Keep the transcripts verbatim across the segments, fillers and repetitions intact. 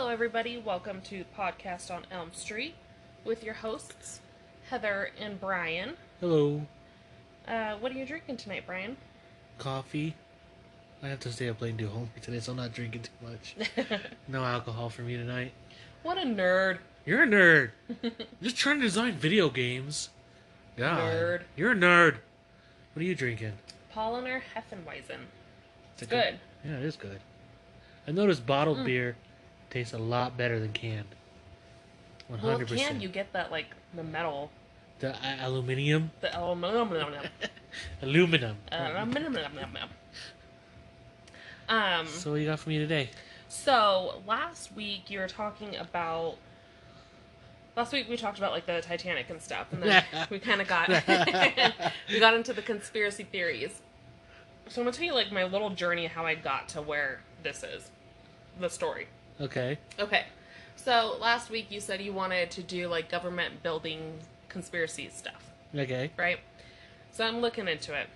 Hello, everybody. Welcome to Podcast on Elm Street with your hosts, Heather and Brian. Hello. Uh, what are you drinking tonight, Brian? Coffee. I have to stay up late and do homework today, so I'm not drinking too much. No alcohol for me tonight. What a nerd. You're a nerd. I'm just trying to design video games. God. Nerd. You're a nerd. What are you drinking? Paulaner Hefeweizen. It's Is it good. Yeah, it is good. I noticed bottled Mm. beer tastes a lot better than canned. one hundred percent. Well, can you get that, like, the metal, The uh, aluminium? the aluminum, Aluminum. aluminum. Um, So what you got for me today? so, last week you were talking about, last week we talked about, like, the Titanic and stuff, and then we kind of got, we got into the conspiracy theories. So I'm going to tell you, like, my little journey, how I got to where this is, the story. Okay. Okay. So, last week you said you wanted to do, like, government building conspiracy stuff, Okay. right? So I'm looking into it.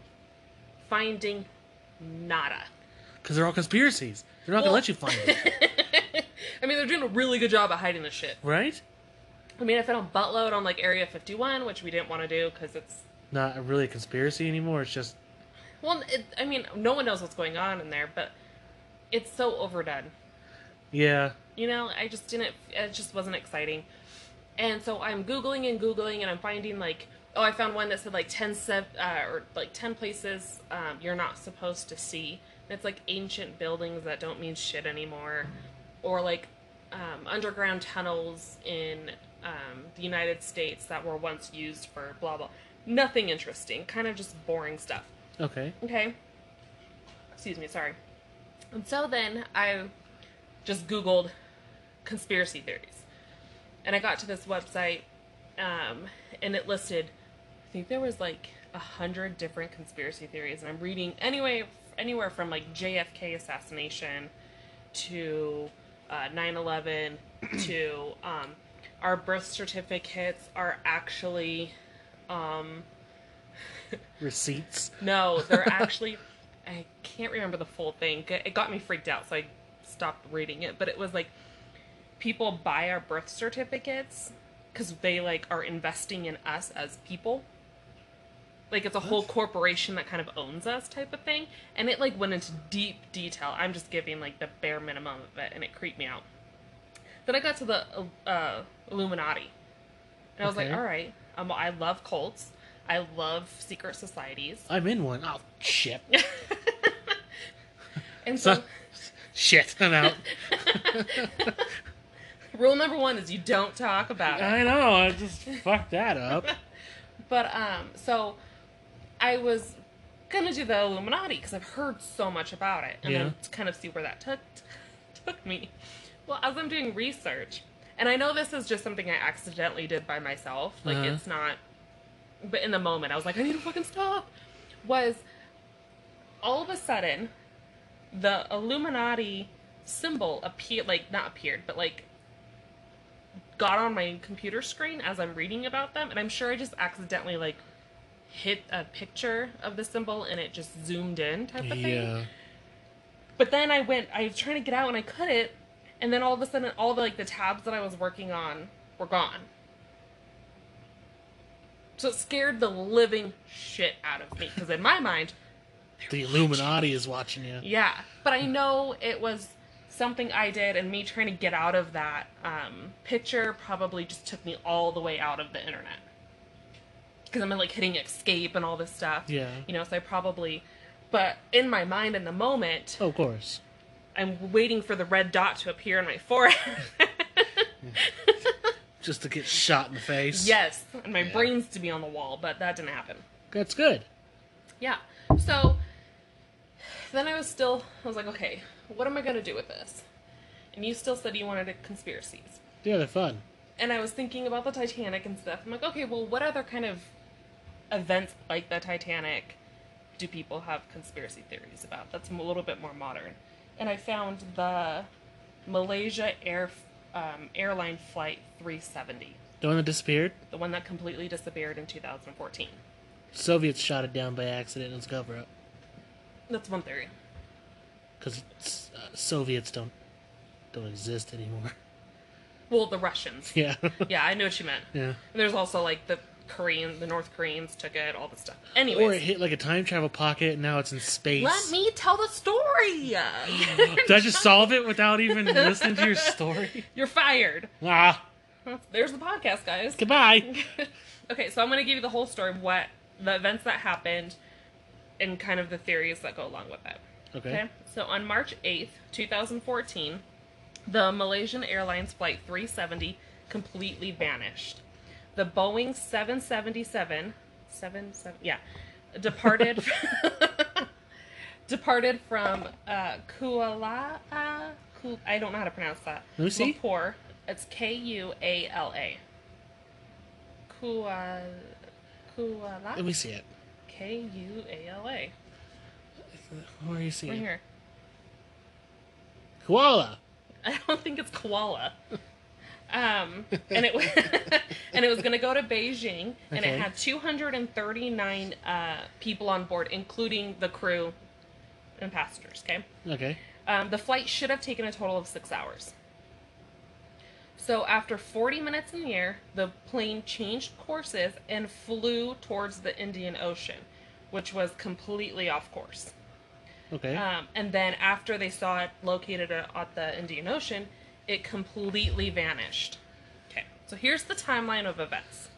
Finding nada. Because they're all conspiracies. They're not Well- going to let you find it. I mean, they're doing a really good job at hiding this shit. Right? I mean, I found a buttload on, like, Area fifty-one, which we didn't want to do because it's... Not really a conspiracy anymore. It's just... Well, it, I mean, no one knows what's going on in there, but it's so overdone. Yeah. You know, I just didn't... It just wasn't exciting. And so I'm Googling and Googling, and I'm finding, like... Oh, I found one that said, like, ten, sev- uh, or, like, ten places um, you're not supposed to see. And it's, like, ancient buildings that don't mean shit anymore. Or, like, um, underground tunnels in um, the United States that were once used for blah, blah. Nothing interesting. Kind of just boring stuff. Okay. Okay? Excuse me, sorry. And so then I just Googled conspiracy theories. And I got to this website, um, and it listed, I think there was like a hundred different conspiracy theories. And I'm reading anyway, anywhere from like J F K assassination to uh, nine eleven to um, our birth certificates are actually... Um, Receipts. No, they're actually... I can't remember the full thing. It got me freaked out, so I stopped reading it. But it was like, people buy our birth certificates because they, like, are investing in us as people. Like, it's a whole corporation that kind of owns us type of thing. And it, like, went into deep detail. I'm just giving, like, the bare minimum of it, and it creeped me out. Then I got to the uh, Illuminati. And I was Okay. like, all right, um, I love cults. I love secret societies. I'm in one. Oh, shit. And so, So- Shit, I'm out. rule number one is you don't talk about it. I know, I just fucked that up. But, um, so, I was gonna do the Illuminati, because I've heard so much about it, and Yeah. then to kind of see where that took, took me. Well, as I'm doing research, and I know this is just something I accidentally did by myself, like, Uh-huh. it's not, but in the moment, I was like, I need to fucking stop, was, all of a sudden, the Illuminati symbol appeared, like, not appeared, but, like, got on my computer screen as I'm reading about them, and I'm sure I just accidentally, like, hit a picture of the symbol, and it just zoomed in type of thing. Yeah. But then I went, I was trying to get out, and I couldn't, and then all of a sudden, all the, like, the tabs that I was working on were gone. So it scared the living shit out of me, because in my mind, The Illuminati is watching you. yeah. But I know it was something I did, and me trying to get out of that um, picture probably just took me all the way out of the internet. Because I'm like hitting escape and all this stuff. Yeah. You know, so I probably... But in my mind, in the moment, Oh, of course. I'm waiting for the red dot to appear on my forehead. Just to get shot in the face. Yes. And my Yeah. brains to be on the wall, but that didn't happen. That's good. Yeah. So, then I was still... I was like, okay, what am I going to do with this? And you still said you wanted a conspiracies. Yeah, they're fun. And I was thinking about the Titanic and stuff. I'm like, okay, well, what other kind of events like the Titanic do people have conspiracy theories about? That's a little bit more modern. And I found the Malaysia Air um, Airline Flight three seventy. The one that disappeared? The one that completely disappeared in two thousand fourteen. Soviets shot it down by accident in its cover up. That's one theory. Because uh, Soviets don't don't exist anymore. Well, the Russians. Yeah. Yeah, I know what you meant. Yeah. And there's also like the Korean, the North Koreans took it, all this stuff. Anyways. Or it hit like a time travel pocket and now it's in space. Let me tell the story! Did I just solve it without even listening to your story? You're fired. Ah. There's the podcast, guys. Goodbye. Okay, so I'm going to give you the whole story of what the events that happened and kind of the theories that go along with it. Okay. Okay? So on March eighth, twenty fourteen, the Malaysian Airlines Flight three seventy completely vanished. The Boeing seven seventy-seven, seven, seven, yeah, departed departed from uh, Kuala. Uh, Ku, I don't know how to pronounce that. Let me see. Lumpur. It's K U A L A. Kuala. Kuala. Let me see it. K U A L A. Where are you seeing? Right here. Koala. I don't think it's koala. Um, and it and it was going to go to Beijing, and Okay. it had two hundred thirty-nine uh, people on board, including the crew and passengers. Okay, Okay. um, the flight should have taken a total of six hours. So after forty minutes in the air, the plane changed courses and flew towards the Indian Ocean, which was completely off course. Okay. Um, and then after they saw it located at at the Indian Ocean, it completely vanished. Okay, so here's the timeline of events.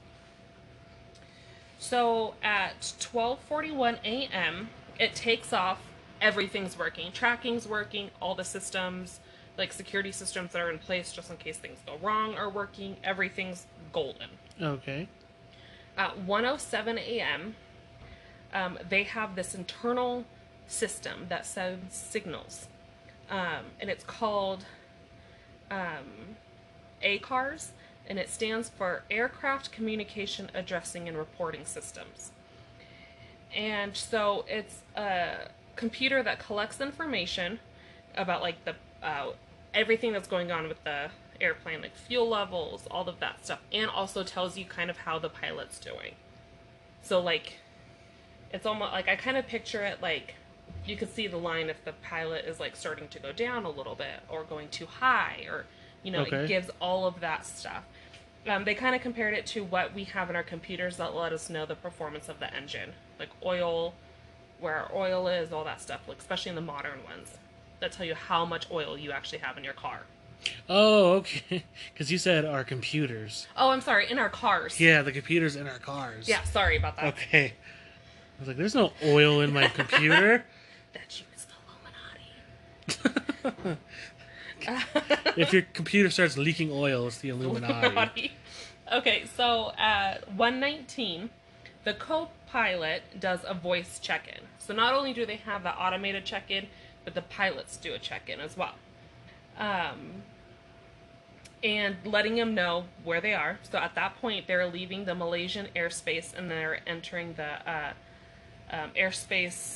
So at twelve forty-one a.m., it takes off. Everything's working. Tracking's working. All the systems, like security systems that are in place just in case things go wrong, are working. Everything's golden. Okay. At one oh seven a.m., um, they have this internal system that sends signals. Um, and it's called um, A C A R S, and it stands for Aircraft Communication Addressing and Reporting Systems. And so it's a computer that collects information about like the uh, everything that's going on with the airplane, like fuel levels, all of that stuff, and also tells you kind of how the pilot's doing. So like, it's almost like I kind of picture it like you could see the line if the pilot is like starting to go down a little bit or going too high, or you know, Okay. it gives all of that stuff. Um, they kind of compared it to what we have in our computers that let us know the performance of the engine, like oil, where our oil is, all that stuff, like especially in the modern ones, that tell you how much oil you actually have in your car. Oh, okay. Because you said our computers. Oh, I'm sorry, in our cars. Yeah, the computers in our cars. Yeah, sorry about that. Okay. I was like, there's no oil in my computer. That's you, it's the Illuminati. If your computer starts leaking oil, it's the Illuminati. Illuminati. Okay, so at one nineteen, the co-pilot does a voice check-in. So not only do they have the automated check-in, but the pilots do a check-in as well. Um, and letting them know where they are. So at that point, they're leaving the Malaysian airspace and they're entering the uh, um, airspace.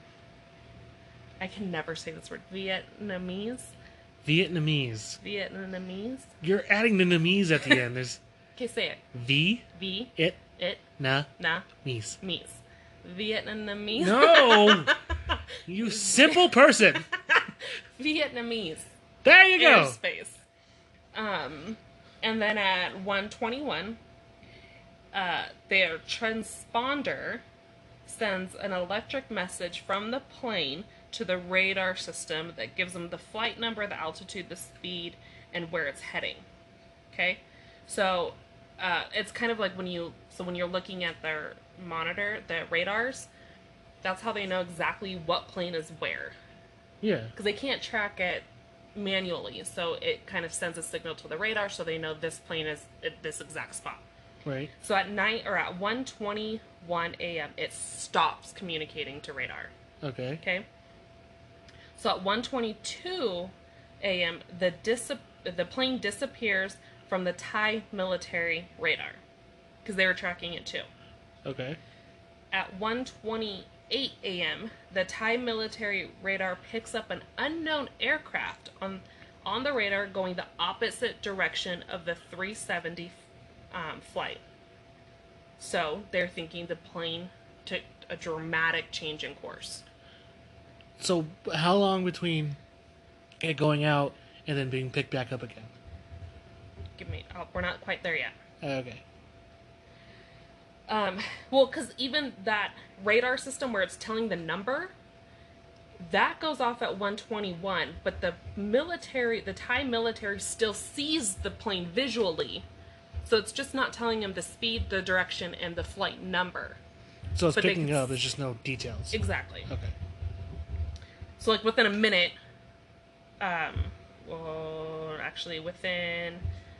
I can never say this word. Vietnamese. Vietnamese. Vietnamese. You're adding the Namese at the end. There's Okay, say it. V, V. it, It. na, Na. meese. Mies. Vietnamese. No! You simple person! Vietnamese. There you go! Airspace. Um, and then at one twenty-one, uh, their transponder sends an electric message from the plane to the radar system that gives them the flight number, the altitude, the speed, and where it's heading. Okay? So, uh, it's kind of like when you, so when you're looking at their monitor, the radars, that's how they know exactly what plane is where. Yeah. Because they can't track it manually, so it kind of sends a signal to the radar so they know this plane is at this exact spot. Right. So at night or at one twenty-one a.m. it stops communicating to radar. Okay. Okay. So at one twenty-two a.m. the dis- the plane disappears from the Thai military radar because they were tracking it too. Okay. At one twenty-eight a.m., the Thai military radar picks up an unknown aircraft on on the radar going the opposite direction of the three seventy um, flight. So they're thinking the plane took a dramatic change in course. So, how long between it going out And then being picked back up again. Give me. Oh, we're not quite there yet. Okay. Um, well, because even that radar system where it's telling the number, that goes off at one twenty-one, but the military, the Thai military still sees the plane visually. So it's just not telling them the speed, the direction, and the flight number. So it's But they picking can up, there's just no details. Exactly. Okay. So, like, within a minute, um, or actually within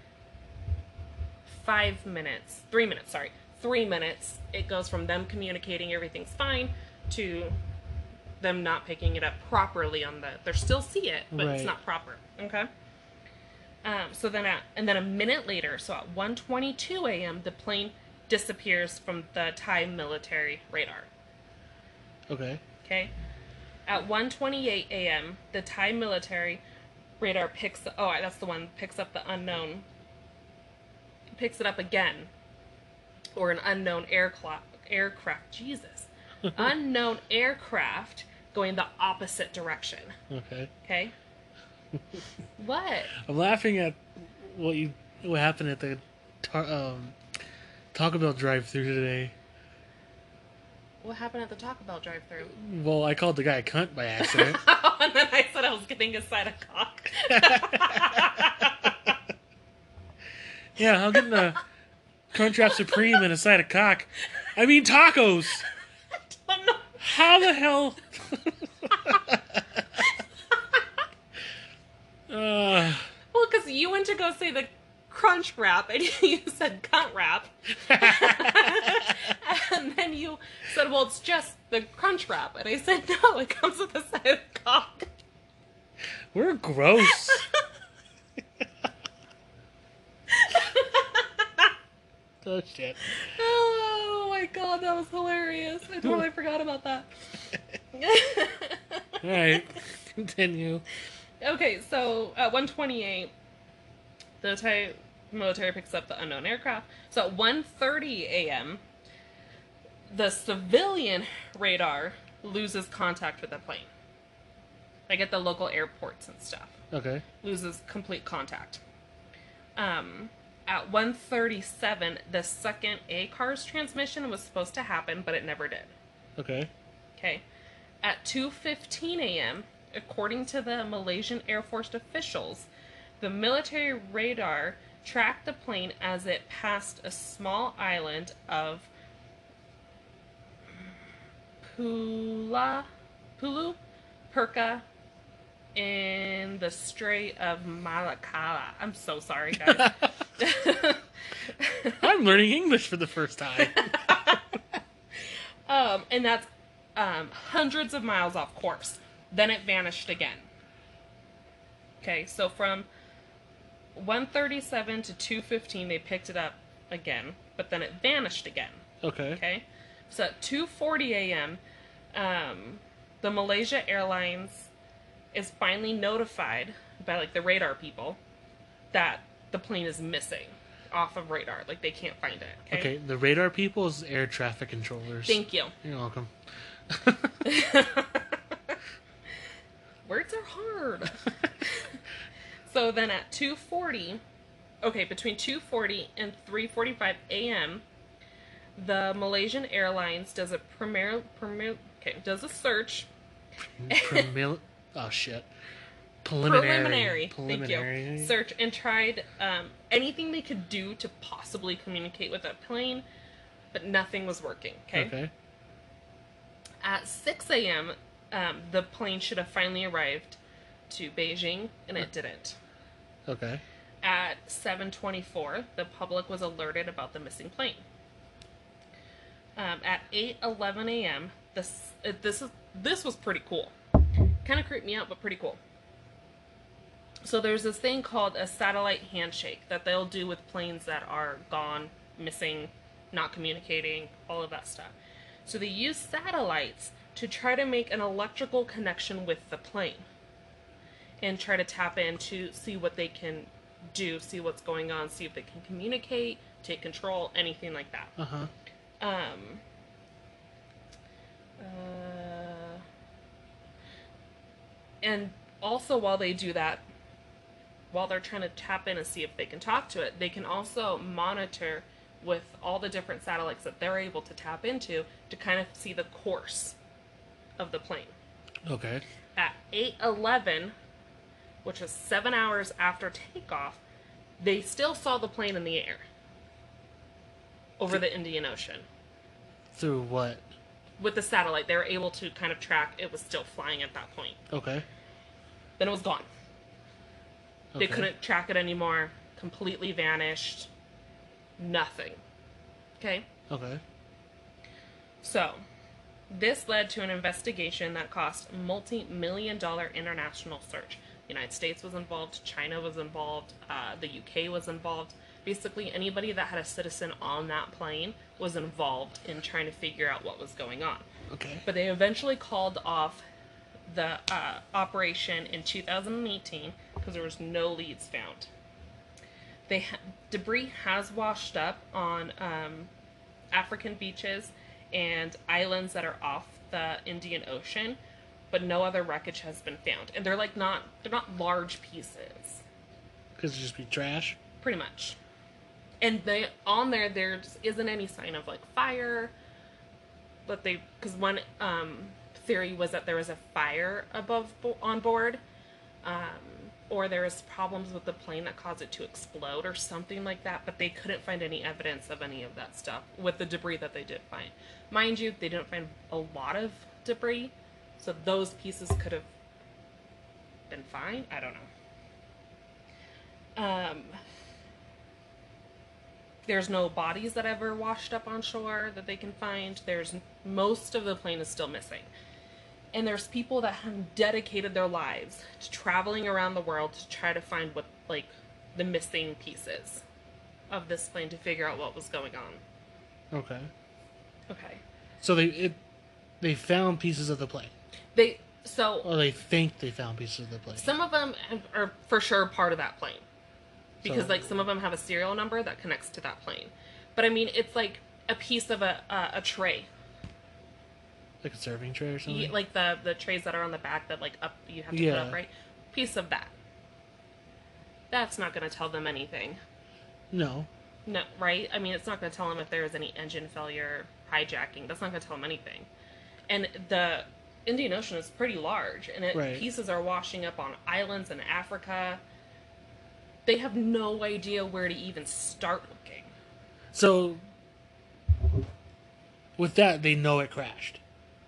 five minutes, three minutes, sorry, three minutes, it goes from them communicating everything's fine to them not picking it up properly on the, they still see it, but Right. it's not proper, okay? Um, so then, at, and then a minute later, so at one twenty-two a.m., the plane disappears from the Thai military radar. Okay. Okay. At one twenty-eight a.m., the Thai military radar picks. Oh, that's the one. Picks up the unknown. Picks it up again, or an unknown aircraft. Aircraft. Jesus. Unknown aircraft going the opposite direction. Okay. Okay. What? I'm laughing at what you what happened at the tar, um, Taco Bell drive-thru today. What happened at the Taco Bell drive-thru? Well, I called the guy a cunt by accident. Oh, and then I said I was getting a side of cock. Yeah, I'm getting a Crunchwrap Supreme and a side of cock. I mean tacos. I don't know. How the hell? uh, Well, because you went to go say the crunch wrap and you said cunt wrap. And then you said, well, it's just the crunch wrap. And I said, no, it comes with a side of cock. we're gross. Oh, shit. Oh my god, that was hilarious. I totally forgot about that. Alright, continue. Okay, so at one twenty-eight, the Thai military picks up the unknown aircraft. So at one thirty a.m., the civilian radar loses contact with the plane. Like at the local airports and stuff. Okay. Loses complete contact. Um, at one thirty-seven, the second A CARS transmission was supposed to happen, but it never did. Okay. Okay. At two fifteen a.m., according to the Malaysian Air Force officials, the military radar tracked the plane as it passed a small island of Pula, Pulu, Perka, in the Strait of Malacca. I'm so sorry, guys. I'm learning English for the first time. um, and that's um, hundreds of miles off course. Then it vanished again. Okay, so from one thirty-seven to two fifteen, they picked it up again, but then it vanished again. Okay. Okay, so at two forty a.m., um, the Malaysia Airlines is finally notified by like the radar people that the plane is missing off of radar. Like they can't find it. Okay. Okay, the radar people is air traffic controllers. Thank you. You're welcome. Words are hard. So then at two forty, okay, between two forty and three forty-five a.m., the Malaysian Airlines does a premier, premier, okay, does a search. Premil- oh shit. Preliminary. Preliminary. Preliminary. Thank you. Search and tried um, anything they could do to possibly communicate with that plane, but nothing was working. Okay. Okay. At six a.m., um, the plane should have finally arrived to Beijing, and it didn't. Okay. At seven twenty-four, the public was alerted about the missing plane. Um, at eight eleven a.m., this uh, this is this was pretty cool. Kind of creeped me out, but pretty cool. So there's this thing called a satellite handshake that they'll do with planes that are gone, missing, not communicating, all of that stuff. So they use satellites to try to make an electrical connection with the plane and try to tap in to see what they can do, see what's going on, see if they can communicate, take control, anything like that. Uh-huh. Um, uh, and also while they do that, while they're trying to tap in and see if they can talk to it, they can also monitor with all the different satellites that they're able to tap into to kind of see the course of the plane. Okay. At eight eleven, which was seven hours after takeoff, they still saw the plane in the air over the Indian Ocean. Through what? With the satellite, they were able to kind of track it was still flying at that point. Okay. Then it was gone. They Okay. couldn't track it anymore. Completely vanished. Nothing. Okay? Okay. So, this led to an investigation that cost multi-million dollar international search. The United States was involved, China was involved, uh, the U K was involved. Basically, anybody that had a citizen on that plane was involved in trying to figure out what was going on. Okay. But they eventually called off the uh, operation in two thousand eighteen because there was no leads found. They ha- debris has washed up on um, African beaches and islands that are off the Indian Ocean, but no other wreckage has been found. And they're like not they're not large pieces, Because it just be trash. pretty much. And they on there there just isn't any sign of like fire. But they because one um, theory was that there was a fire above bo- on board. Um, or there was problems with the plane that caused it to explode or something like that, but they couldn't find any evidence of any of that stuff with the debris that they did find. Mind you, they didn't find a lot of debris, so those pieces could have been fine. I don't know. Um, there's no bodies that ever washed up on shore that they can find. There's most of the plane is still missing. And there's people that have dedicated their lives to traveling around the world to try to find what, like, the missing pieces of this plane to figure out what was going on. Okay. Okay. So they it, they found pieces of the plane. They, so, Or they think they found pieces of the plane. some of them have- are for sure part of that plane. Because, So- like, some of them have a serial number that connects to that plane. But, I mean, it's like a piece of a, uh, a tray. Like a serving tray or something? You- like the, the trays that are on the back that, like, up you have to Yeah. put up, right? Piece of that. That's not going to tell them anything. No. No, right? I mean, it's not going to tell them if there is any engine failure, hijacking. That's not going to tell them anything. And the Indian Ocean is pretty large, and it, Right. pieces are washing up on islands in Africa. They have no idea where to even start looking. So, with that, they know it crashed.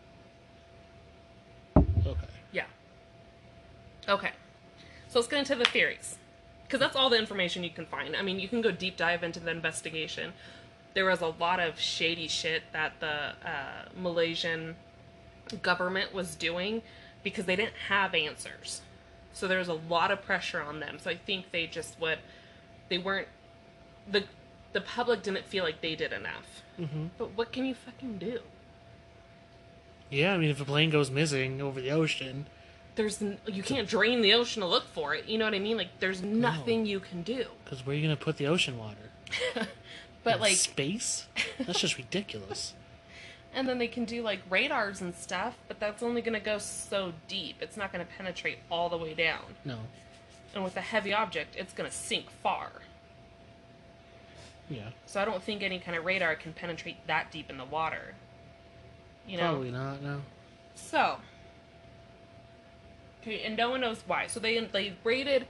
Okay. Yeah. Okay. So let's get into the theories. Because that's all the information you can find. I mean, you can go deep dive into the investigation. There was a lot of shady shit that the uh, Malaysian government was doing because they didn't have answers. So there was a lot of pressure on them. So I think they just would, they weren't, the the public didn't feel like they did enough. Mm-hmm. But what can you fucking do? Yeah, I mean, if a plane goes missing over the ocean, There's, n- you can't drain the ocean to look for it. You know what I mean? Like, there's nothing you can do. because where are you going to put the ocean water? But In like, space? That's just ridiculous. and then they can do like radars and stuff, but that's only going to go so deep. It's not going to penetrate all the way down. No. And with a heavy object, it's going to sink far. Yeah. So I don't think any kind of radar can penetrate that deep in the water. You know? Probably not, no. So, okay, and no one knows why. So they they rated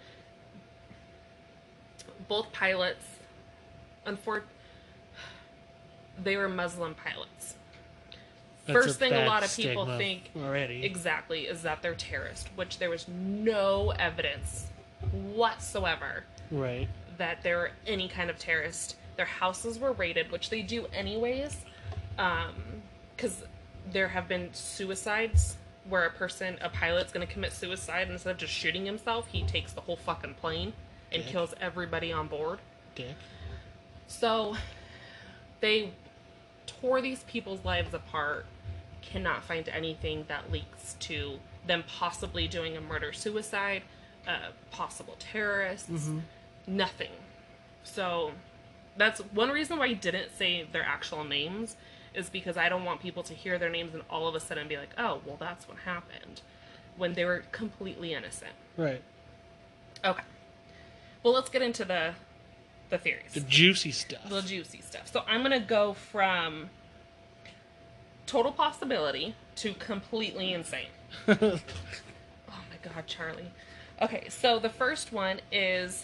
both pilots. Unfor- they were Muslim pilots. That's First a thing a bad lot of people stigma think already. exactly is that they're terrorists, which there was no evidence whatsoever Right. that they were any kind of terrorist. Their houses were raided, which they do anyways, because there have been suicides where a person, a pilot's going to commit suicide, and instead of just shooting himself, he takes the whole fucking plane and Dick. kills everybody on board. Dick. So they tore these people's lives apart, cannot find anything that leaks to them possibly doing a murder-suicide, uh, possible terrorists, Mm-hmm. nothing. So that's one reason why I didn't say their actual names, is because I don't want people to hear their names and all of a sudden be like, oh, well, that's what happened, when they were completely innocent. Right. Okay. Well, let's get into the the theories. The juicy stuff. The juicy stuff. So I'm going to go from total possibility to completely insane. Oh my God, Charlie. Okay, so the first one is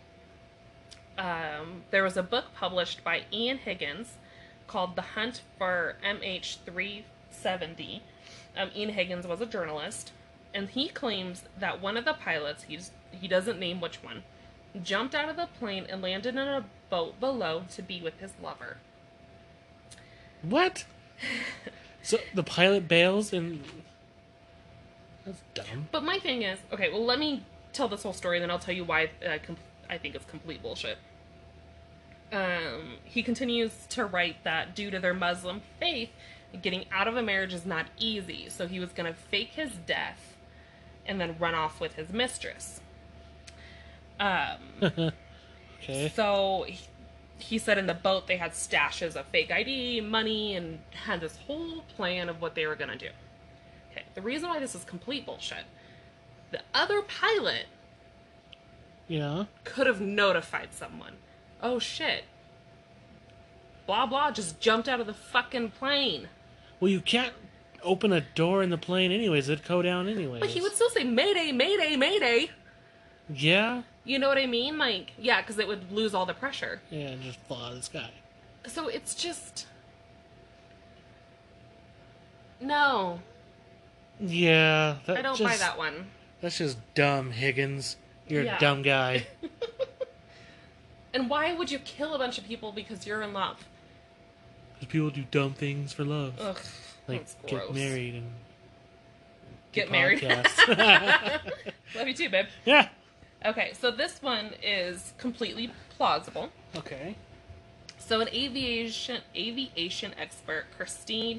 um, there was a book published by Ian Higgins called The Hunt for M H three seventy. Um, Ian Higgins was a journalist, and he claims that one of the pilots, he's, he doesn't name which one, jumped out of the plane and landed in a boat below to be with his lover. What? So the pilot bails and... That's dumb. But my thing is... Okay, well, let me tell this whole story, and then I'll tell you why uh, com- I think it's complete bullshit. Um, he continues to write that due to their Muslim faith, getting out of a marriage is not easy. So he was going to fake his death and then run off with his mistress. Um, okay. So he, he said in the boat they had stashes of fake I D, money, and had this whole plan of what they were going to do. Okay, the reason why this is complete bullshit, the other pilot Yeah. could have notified someone. Oh shit. Blah blah just jumped out of the fucking plane. Well, you can't open a door in the plane anyways. It'd go down anyways. But he would still say, Mayday, Mayday, Mayday. Yeah? You know what I mean? Like, yeah, because it would lose all the pressure. Yeah, and just fall out of the sky. So it's just... No. Yeah. That I don't just, buy that one. That's just dumb, Higgins. You're Yeah. a dumb guy. And why would you kill a bunch of people because you're in love? Because people do dumb things for love. Ugh, like that's get gross. married and... Get do married. podcasts. Love you too, babe. Yeah. Okay, so this one is completely plausible. Okay. So an aviation aviation expert, Christine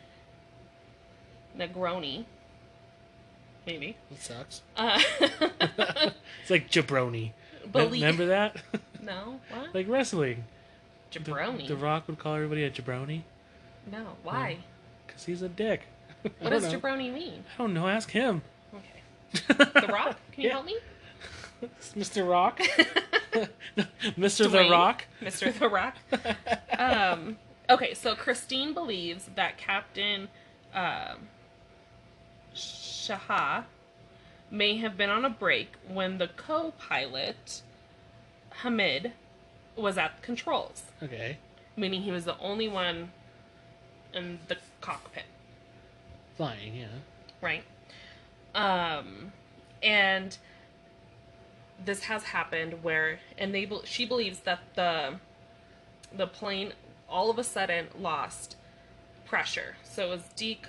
Negroni, maybe. That sucks. Uh, It's like jabroni. Belie- Remember that? no, what? Like wrestling. Jabroni? The, the Rock would call everybody a jabroni. No, why? Because he's a dick. What I does don't know. jabroni mean? I don't know. Ask him. Okay. The Rock? Can you Yeah. help me? Mister Rock? Mister The Dwayne? Rock? Mister The Rock. Um, okay, so Christine believes that Captain um, Shah may have been on a break when the co-pilot, Hamid, was at the controls, Okay. meaning he was the only one in the cockpit, Flying, yeah. right? Um, and this has happened where, and they bel- she believes that the the plane all of a sudden lost pressure, so it was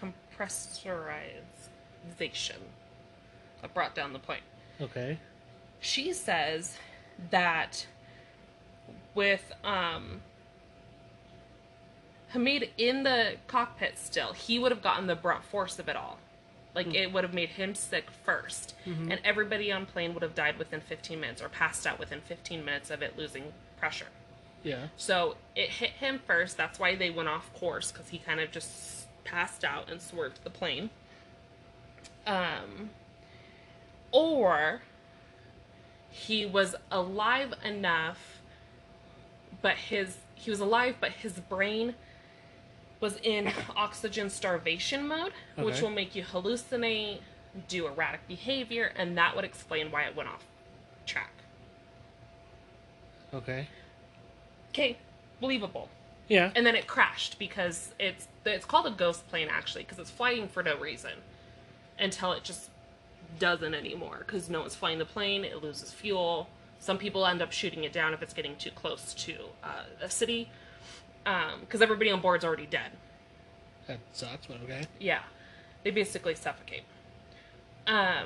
decompressorization that brought down the plane. Okay. She says that with um, Hamid in the cockpit still, he would have gotten the brunt force of it all. Like, mm. it would have made him sick first. Mm-hmm. And everybody on plane would have died within fifteen minutes or passed out within fifteen minutes of it losing pressure. Yeah. So it hit him first. That's why they went off course, because he kind of just passed out and swerved the plane. Um, or he was alive enough, but his he was alive, but his brain was in oxygen starvation mode, okay. which will make you hallucinate, do erratic behavior, and that would explain why it went off track. Okay. Okay, believable. Yeah. And then it crashed because it's it's called a ghost plane, actually, because it's flying for no reason until it just doesn't anymore, because no one's flying the plane, it loses fuel. Some people end up shooting it down if it's getting too close to uh, a city, because um, everybody on board's already dead. That sucks, but okay. Yeah, they basically suffocate. Um,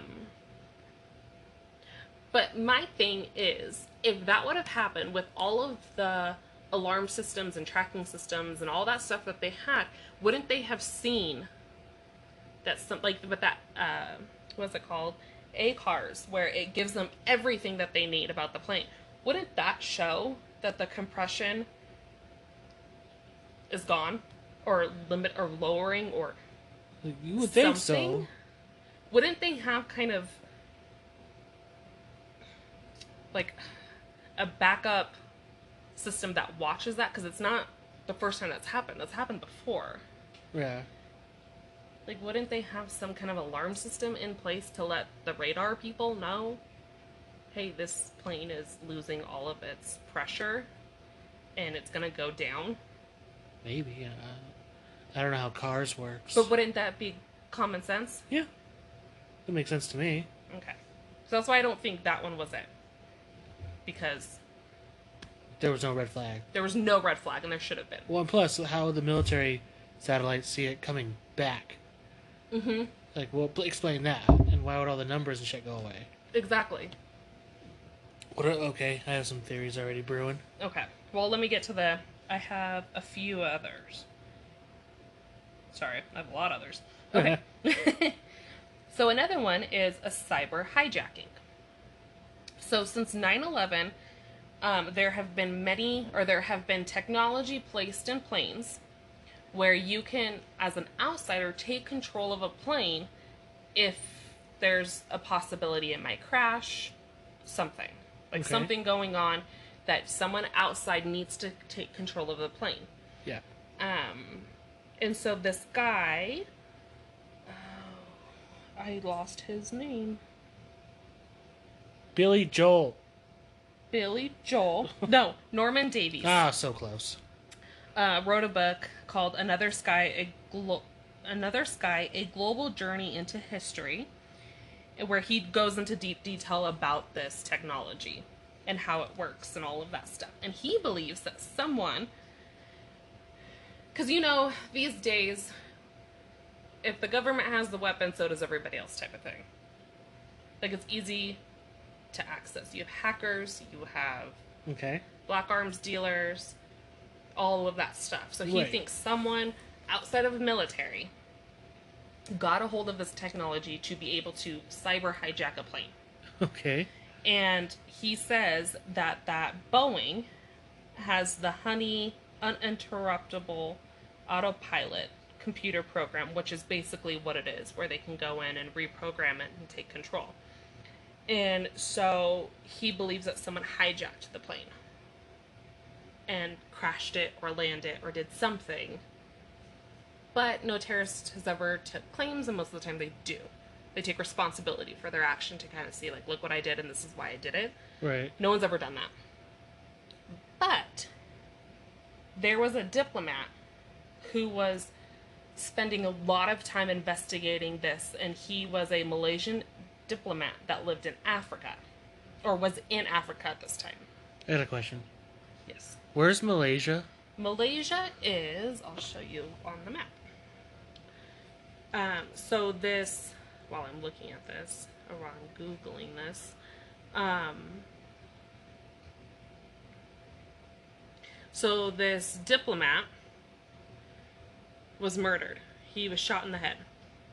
but my thing is, if that would have happened with all of the alarm systems and tracking systems and all that stuff that they had, wouldn't they have seen that some, like with that, uh, what's it called? A C A R S, where it gives them everything that they need about the plane. Wouldn't that show that the compression is gone, or limit, or lowering, or you would something? think so. Wouldn't they have kind of like, a backup system that watches that, because it's not the first time that's happened. That's happened before. Yeah. Like, wouldn't they have some kind of alarm system in place to let the radar people know, hey, this plane is losing all of its pressure and it's going to go down? Maybe. Yeah. I don't know how cars works. But wouldn't that be common sense? Yeah. That makes sense to me. Okay. So that's why I don't think that one was it. Because There was no red flag. there was no red flag, and there should have been. Well, and plus, how would the military satellites see it coming back? Mm-hmm. Like, well, pl- explain that. And why would all the numbers and shit go away? Exactly. What are, okay, I have some theories already brewing. Okay. Well, let me get to the... I have a few others. Sorry, I have a lot of others. Okay. So another one is a cyber hijacking. So since nine eleven, um, there have been many, or there have been technology placed in planes where you can, as an outsider, take control of a plane if there's a possibility it might crash, something. Like Okay. something going on that someone outside needs to take control of the plane. Yeah. Um, and so this guy, oh, I lost his name. Billy Joel. Billy Joel. No, Norman Davies. Ah, so close. Uh, wrote a book called Another Sky, a Glo- Another Sky, a Global Journey into History, where he goes into deep detail about this technology and how it works and all of that stuff. And he believes that someone, because you know, these days, if the government has the weapon, so does everybody else type of thing. Like, it's easy to access. You have hackers, you have Okay. black arms dealers, all of that stuff. So he Right. thinks someone outside of the military got a hold of this technology to be able to cyber hijack a plane. Okay. And he says that that Boeing has the Honey uninterruptible autopilot computer program, which is basically what it is, where they can go in and reprogram it and take control. And so he believes that someone hijacked the plane and crashed it or landed it or did something. But no terrorist has ever took claims, and most of the time they do. They take responsibility for their action to kind of see, like, look what I did and this is why I did it. Right. No one's ever done that. But there was a diplomat who was spending a lot of time investigating this, and he was a Malaysian diplomat that lived in Africa, or was in Africa at this time. I got a question. Yes. Where's Malaysia? Malaysia is, I'll show you on the map. Um, so this, while I'm looking at this, or I'm Googling this, um, so this diplomat was murdered. He was shot in the head.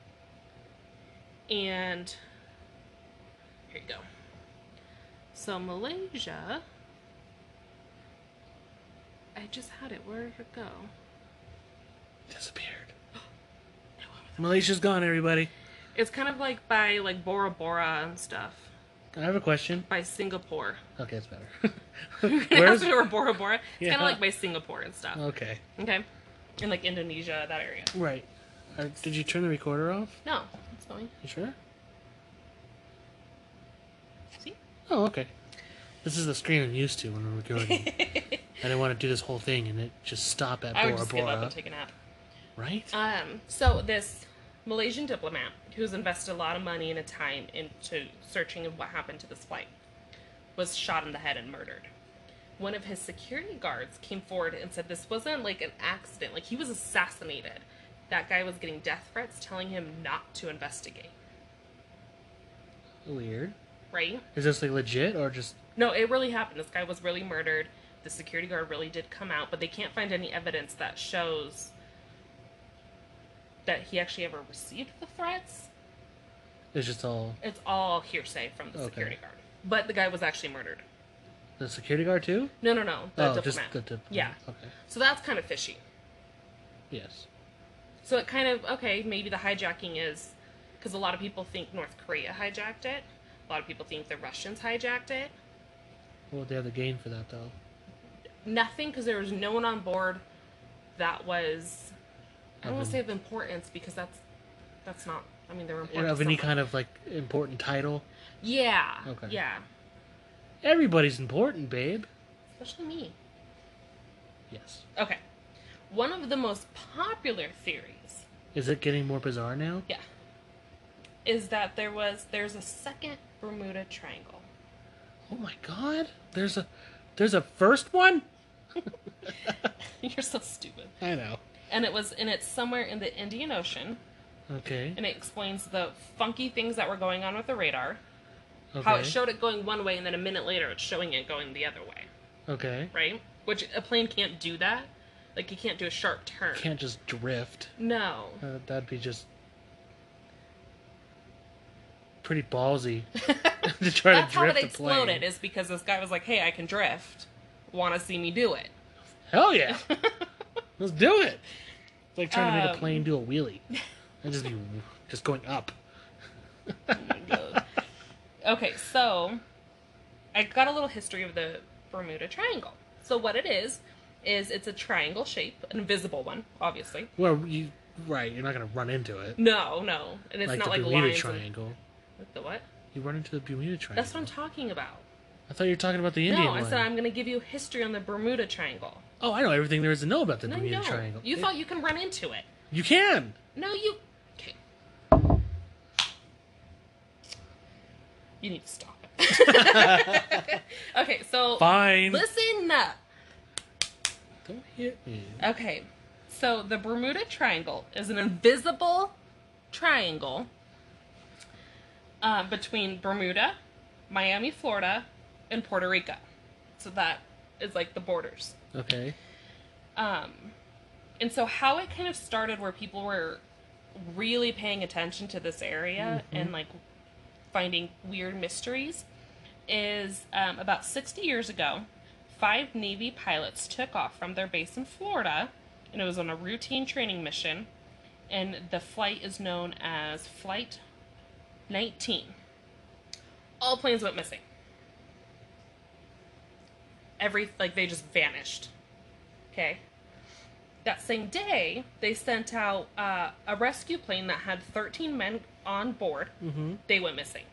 And, here you go. So Malaysia, I just had it. Where did it go? Disappeared. Malaysia's gone, everybody. It's kind of like by like Bora Bora and stuff. I have a question. By Singapore. Okay, it's better. Where's Where's... or Bora Bora? It's Yeah. kind of like by Singapore and stuff. Okay. Okay. In like Indonesia, that area. Right. Uh, did you turn the recorder off? No, it's going. You sure? See? Oh, okay. This is the screen I'm used to when we're recording. I didn't want to do this whole thing and it just stop at I would Bora just give up Bora. and take a nap. Right? Um, so this Malaysian diplomat who's invested a lot of money and time into searching of what happened to this flight was shot in the head and murdered. One of his security guards came forward and said this wasn't like an accident, like he was assassinated. That guy was getting death threats telling him not to investigate. Weird. Right? Is this like legit or just... No, it really happened. This guy was really murdered. The security guard really did come out, but they can't find any evidence that shows that he actually ever received the threats. It's just all... It's all hearsay from the Okay. security guard. But the guy was actually murdered. The security guard too? No, no, no. The oh, diplomat. just the diplomat. Yeah. Okay. So that's kind of fishy. Yes. So it kind of, okay, maybe the hijacking is... Because a lot of people think North Korea hijacked it. A lot of people think the Russians hijacked it. What would they have to gain for that, though? Nothing, because there was no one on board that was, I don't want to Of say an- of importance, because that's that's not, I mean, they were important. Of to any someone. kind of, like, important title? Yeah. Okay. Yeah. Everybody's important, babe. Especially me. Yes. Okay. One of the most popular theories, Is it getting more bizarre now? yeah, is that there was, there's a second Bermuda Triangle. Oh my god. There's a there's a first one? You're so stupid. I know. And it was, and it's somewhere in the Indian Ocean, Okay. and it explains the funky things that were going on with the radar, Okay. how it showed it going one way, and then a minute later it's showing it going the other way, Okay. right? Which a plane can't do that. Like, you can't do a sharp turn. Can't just drift. No. Uh, that'd be just pretty ballsy to try That's to how it drift a exploded, plane. is because this guy was like, hey, I can drift. Want to see me do it? Hell yeah. Let's do it. It's like trying to make a Um, plane do a wheelie. And just be just going up. Oh my god. Okay, so I got a little history of the Bermuda Triangle. So what it is, is it's a triangle shape, an invisible one, obviously. Well, you right, you're not gonna run into it. No, no. And it's like not the like Bermuda lines. Triangle. And, like the what? You run into the Bermuda Triangle. That's what I'm talking about. I thought you were talking about the Indian no, I one. said I'm going to give you history on the Bermuda Triangle. Oh, I know everything there is to know about the No, Bermuda you don't. Triangle. You It- thought you can run into it. you can. No, you... Okay. You need to stop it. Okay, so... Fine. Listen up. Don't hit me. Okay, so the Bermuda Triangle is an invisible triangle uh, between Bermuda, Miami, Florida, and Puerto Rico. So that is like the borders. Okay. Um, and so how it kind of started, where people were really paying attention to this area Mhm. and like finding weird mysteries, is um, about sixty years ago, five Navy pilots took off from their base in Florida, and it was on a routine training mission, and the flight is known as Flight nineteen. All planes went missing. Every, like, they just vanished. Okay? That same day, they sent out uh, a rescue plane that had thirteen men on board. Mm-hmm. They went missing.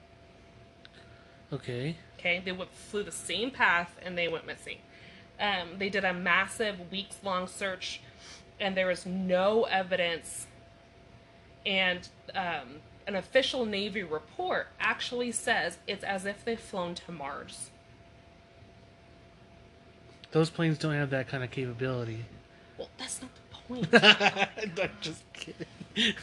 Okay. Okay? They went, flew the same path, and they went missing. Um, they did a massive, weeks-long search, and there was no evidence. And um, an official Navy report actually says it's as if they've flown to Mars. Those planes don't have that kind of capability. Well, that's not the point. I'm just kidding.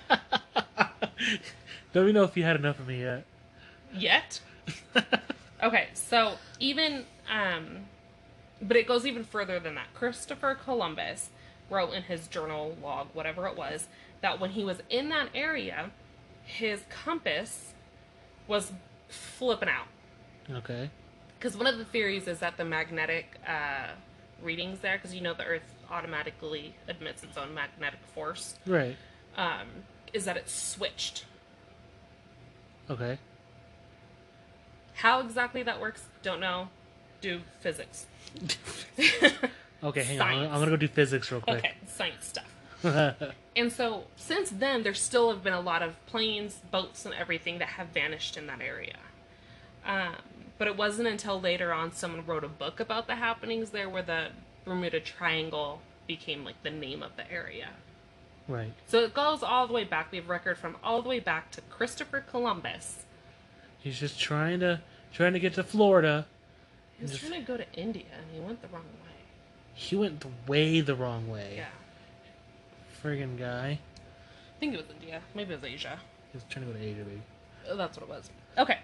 Let me know if you had enough of me yet. Yet? Okay, so even, um, but it goes even further than that. Christopher Columbus wrote in his journal log, whatever it was, that when he was in that area, his compass was flipping out. Okay. Because one of the theories is that the magnetic uh, readings there, because you know the Earth automatically admits its own magnetic force, Right. um, is that it's switched. Okay. How exactly that works, don't know. Do physics. Okay, hang on. I'm Science. gonna- I'm gonna go do physics real quick. Okay, science stuff. And so, since then, there still have been a lot of planes, boats, and everything that have vanished in that area. Um, but it wasn't until later on someone wrote a book about the happenings there where the Bermuda Triangle became like the name of the area. Right. So it goes all the way back. We have record from all the way back to Christopher Columbus. He's just trying to trying to get to Florida. He was Just- trying to go to India and he went the wrong way. He went the way the wrong way. Yeah. Friggin' guy. I think it was India. Maybe it was Asia. He was trying to go to Asia, baby. Oh, that's what it was. Okay.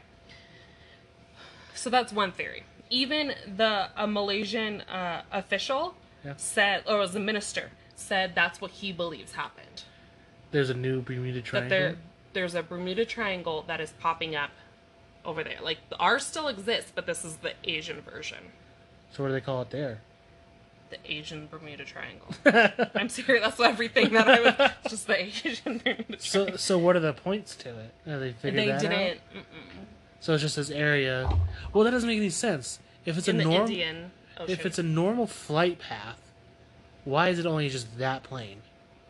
So that's one theory. Even the a Malaysian uh, official Yeah. said, or was a minister, said that's what he believes happened. There's a new Bermuda Triangle. That there, there's a Bermuda Triangle that is popping up over there. Like, ours still exists, but this is the Asian version. So what do they call it there? The Asian Bermuda Triangle. I'm serious. That's everything that I was. It's just the Asian Bermuda So Triangle. so what are the points to it? Have they And figured they that didn't. out? Mm-mm. So it's just this area. Well, that doesn't make any sense. If it's in a the norm, Indian Ocean. if it's a normal flight path, why is it only just that plane?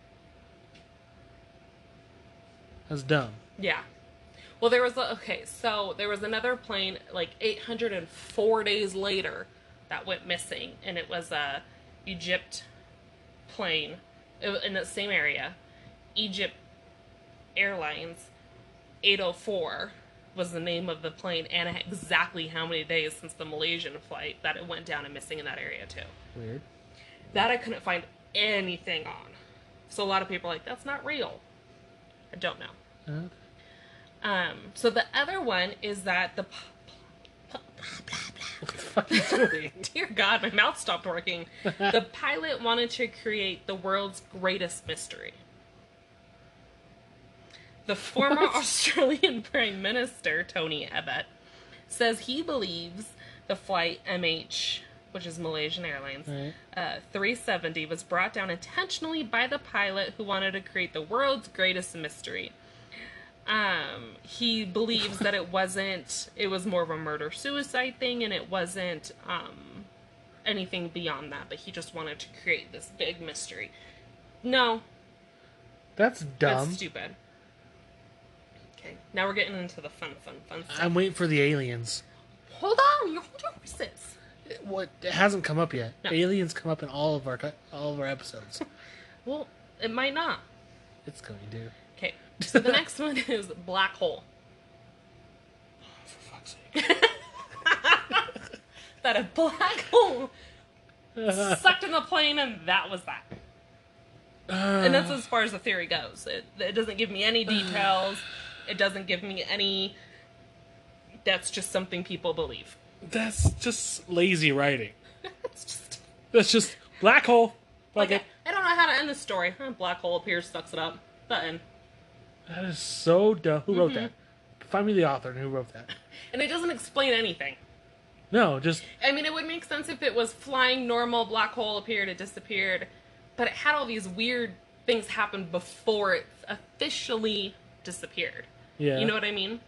That's dumb. Yeah. Well, there was a, okay, so there was another plane like eight hundred four days later that went missing, and it was a Egypt plane in the same area. Egypt Airlines eight oh four was the name of the plane, and exactly how many days since the Malaysian flight that it went down and missing in that area too. Weird. That I couldn't find anything on. So a lot of people are like, that's not real. I don't know. Uh, Um, so the other one is that the... what the fuck are you doing? Dear God, my mouth stopped working. The pilot wanted to create the world's greatest mystery. The former What? Australian Prime Minister, Tony Abbott, says he believes the flight M H, which is Malaysian Airlines, Right. uh, three seventy, was brought down intentionally by the pilot who wanted to create the world's greatest mystery. Um, he believes that it wasn't, it was more of a murder-suicide thing, and it wasn't, um, anything beyond that, but he just wanted to create this big mystery. No, That's dumb. that's stupid. Okay, now we're getting into the fun, fun, fun stuff. I'm waiting for the aliens. Hold on, you hold your horses. It, what? It hasn't come up yet. No. Aliens come up in all of our cu- all of our episodes. Well, it might not. It's going to. Okay, so the next one is black hole. For fuck's sake. That a black hole sucked in the plane, and that was that. And that's as far as the theory goes. It, it doesn't give me any details. It doesn't give me any... That's just something people believe. That's just lazy writing. It's just... That's just black hole. Like, Fuck I, it. I don't know how to end the story. Huh, black hole appears, sucks it up. The end. That is so dumb. Who wrote Mm-hmm. that? Find me the author and who wrote that. And it doesn't explain anything. No, just I mean, it would make sense if it was flying normal, black hole appeared, it disappeared. But it had all these weird things happen before it officially disappeared. yeah. You know what I mean?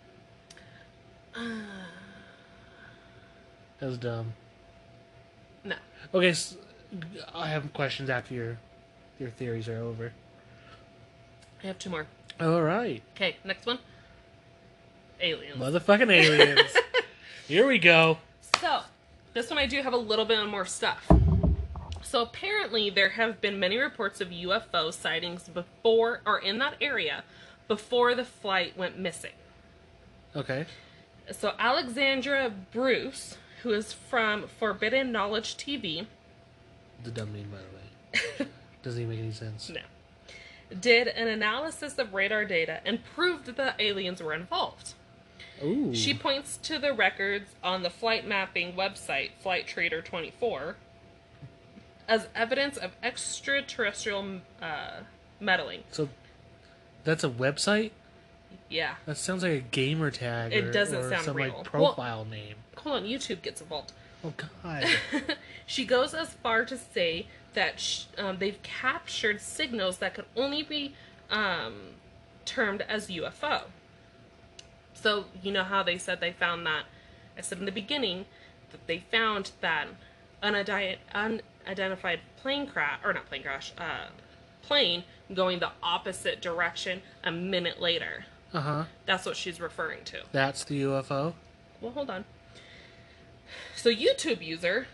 That was dumb. No. Okay, so I have questions after your your theories are over. I have two more. All right, Okay, next one. Aliens. motherfucking aliens. Here we go. So, this one I do have a little bit more stuff. So apparently there have been many reports of U F O sightings before, or in that area, before the flight went missing. Okay. So Alexandra Bruce, who is from Forbidden Knowledge T V, The dumb name, by the way. Doesn't even make any sense. no, did an analysis of radar data and proved that aliens were involved. Ooh. She points to the records on the flight mapping website, Flight Trader twenty-four, as evidence of extraterrestrial uh, meddling. So that's a website? Yeah. That sounds like a gamer tag. It or, doesn't or sound some real. like profile name. Hold on, YouTube gets involved. Oh God. She goes as far to say that sh- um, they've captured signals that could only be um, termed as U F O. So, you know how they said they found that, I said in the beginning, that they found that unidi- unidentified plane crash, or not plane crash, uh, plane going the opposite direction a minute later. Uh huh. That's what she's referring to. That's the U F O. Well, hold on. So, YouTube user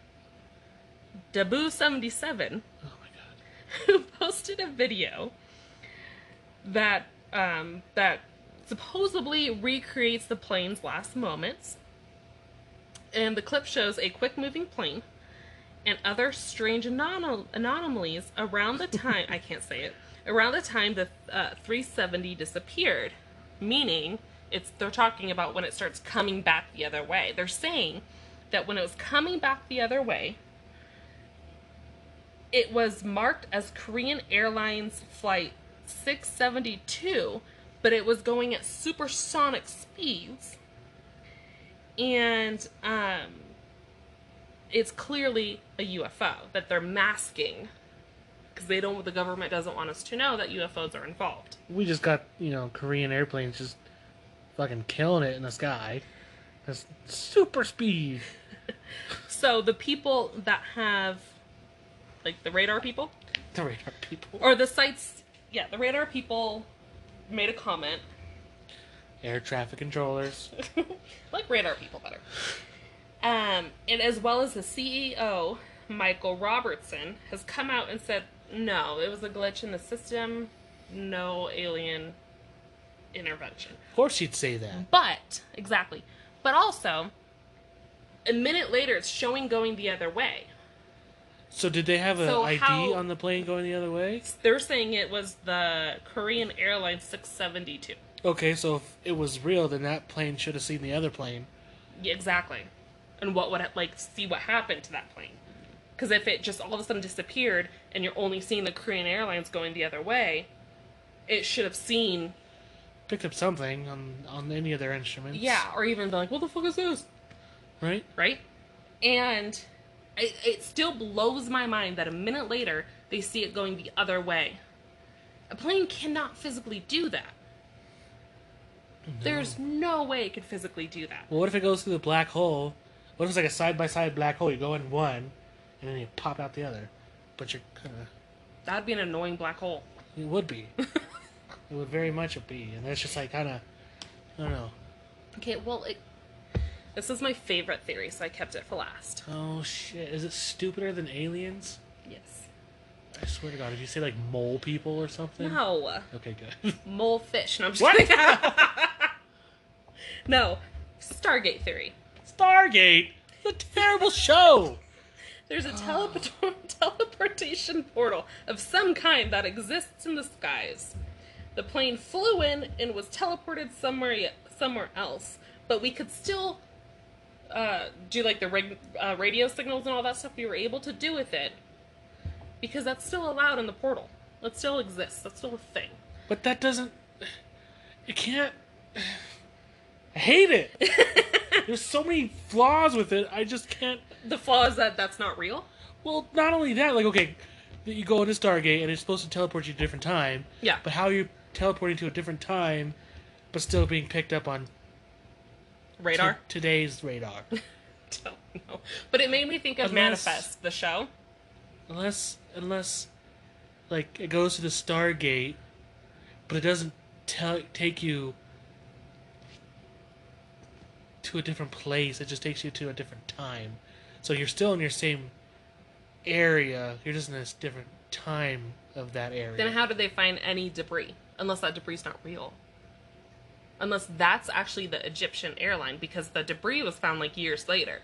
Dabu seventy-seven, Oh my God. who posted a video that um, that supposedly recreates the plane's last moments, and the clip shows a quick-moving plane and other strange anom- anomalies around the time I can't say it around the time the uh, three seventy disappeared, meaning it's they're talking about when it starts coming back the other way. They're saying that when it was coming back the other way, it was marked as Korean Airlines Flight six seventy-two, but it was going at supersonic speeds. And um, it's clearly a U F O that they're masking because they don't. The government doesn't want us to know that U F Os are involved. We just got, you know, Korean airplanes just fucking killing it in the sky. That's super speed. So the people that have, like the radar people, The radar people. or the sites, yeah, the radar people made a comment. Air traffic controllers. Like radar people better. Um, and as well as the C E O, Michael Robertson, has come out and said, no, it was a glitch in the system, no alien intervention. Of course she'd say that. But, exactly. But also, a minute later, it's showing going the other way. So did they have an So I D how- on the plane going the other way? They're saying it was the Korean Airlines six seventy-two. Okay, so if it was real, then that plane should have seen the other plane. Yeah, exactly. And what would, like, see what happened to that plane. Because if it just all of a sudden disappeared and you're only seeing the Korean Airlines going the other way, it should have seen... Picked up something on, on any of their instruments. Yeah, or even been like, what the fuck is this? Right? Right? And it, it still blows my mind that a minute later, they see it going the other way. A plane cannot physically do that. No. There's no way it could physically do that. Well, what if it goes through the black hole? What if it's like a side-by-side black hole? You go in one, and then you pop out the other. But you're kind of... That'd be an annoying black hole. It would be. It would very much be. And that's just like kind of... I don't know. Okay, well, it, this is my favorite theory, so I kept it for last. Oh, shit. Is it stupider than aliens? Yes. I swear to God, if you say like mole people or something... No. Okay, good. Mole fish. No, I'm just What? kidding. No. Stargate theory. Stargate! It's a terrible show! There's a teleport- teleportation portal of some kind that exists in the skies. The plane flew in and was teleported somewhere y- somewhere else, but we could still uh, do like the reg- uh, radio signals and all that stuff we were able to do with it because that's still allowed in the portal. That still exists. That's still a thing. But that doesn't... You can't... I hate it! There's so many flaws with it, I just can't... The flaw is that that's not real. Well, not only that, like, okay, you go into Stargate and it's supposed to teleport you to a different time. Yeah. But how are you teleporting to a different time, but still being picked up on Radar. t- today's radar? Don't know. But it made me think of Unless- Manifest, the show. Unless, unless, like, it goes to the Stargate, but it doesn't tell take you to a different place. It just takes you to a different time. So you're still in your same area. You're just in a different time of that area. Then how did they find any debris? Unless that debris is not real. Unless that's actually the Egyptian airline, because the debris was found like years later.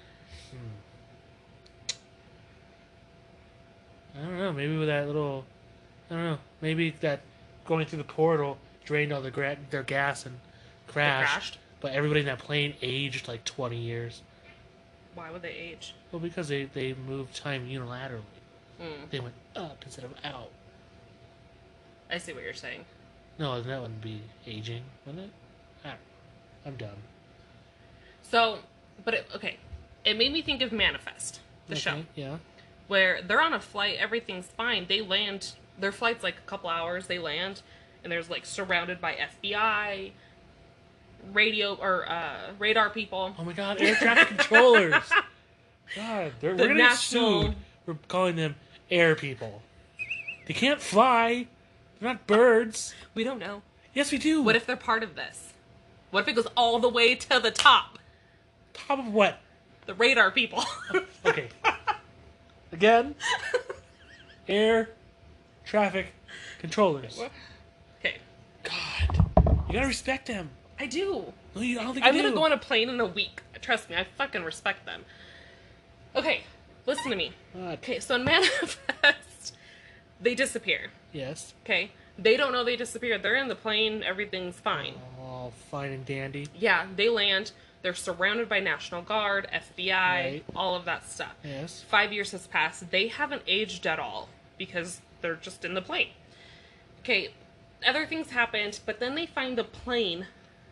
I don't know. Maybe with that little, I don't know. Maybe that going through the portal drained all the gra- their gas and crashed, crashed? But everybody in that plane aged like twenty years. Why would they age? Well, because they they moved time unilaterally. Mm, They went up instead of out. I see what you're saying. No, that wouldn't be aging, wouldn't it? I don't know. I'm dumb. So, but it, okay, it made me think of Manifest, the Okay, show, Yeah. where they're on a flight, everything's fine. They land, their flight's like a couple hours. They land, and there's like surrounded by F B I, radio or uh, radar people. Oh my God, air traffic controllers. God, they're, The we're gonna national- get sued for calling them air people. They can't fly. They're not birds. We don't know. Yes, we do. What if they're part of this? What if it goes all the way to the top? Top of what? The radar people. Okay. Again, air traffic controllers. Okay, God, you gotta respect them. I do. No, you, I don't think I'm you gonna do. go on a plane in a week. Trust me, I fucking respect them. Okay, listen to me. What? Okay, so in Manifest, they disappear. Yes. Okay, they don't know they disappeared. They're in the plane. Everything's fine. All fine and dandy. Yeah, they land. They're surrounded by National Guard, F B I, Right. all of that stuff. Yes. Five years has passed. They haven't aged at all because they're just in the plane. Okay, other things happened, but then they find the plane.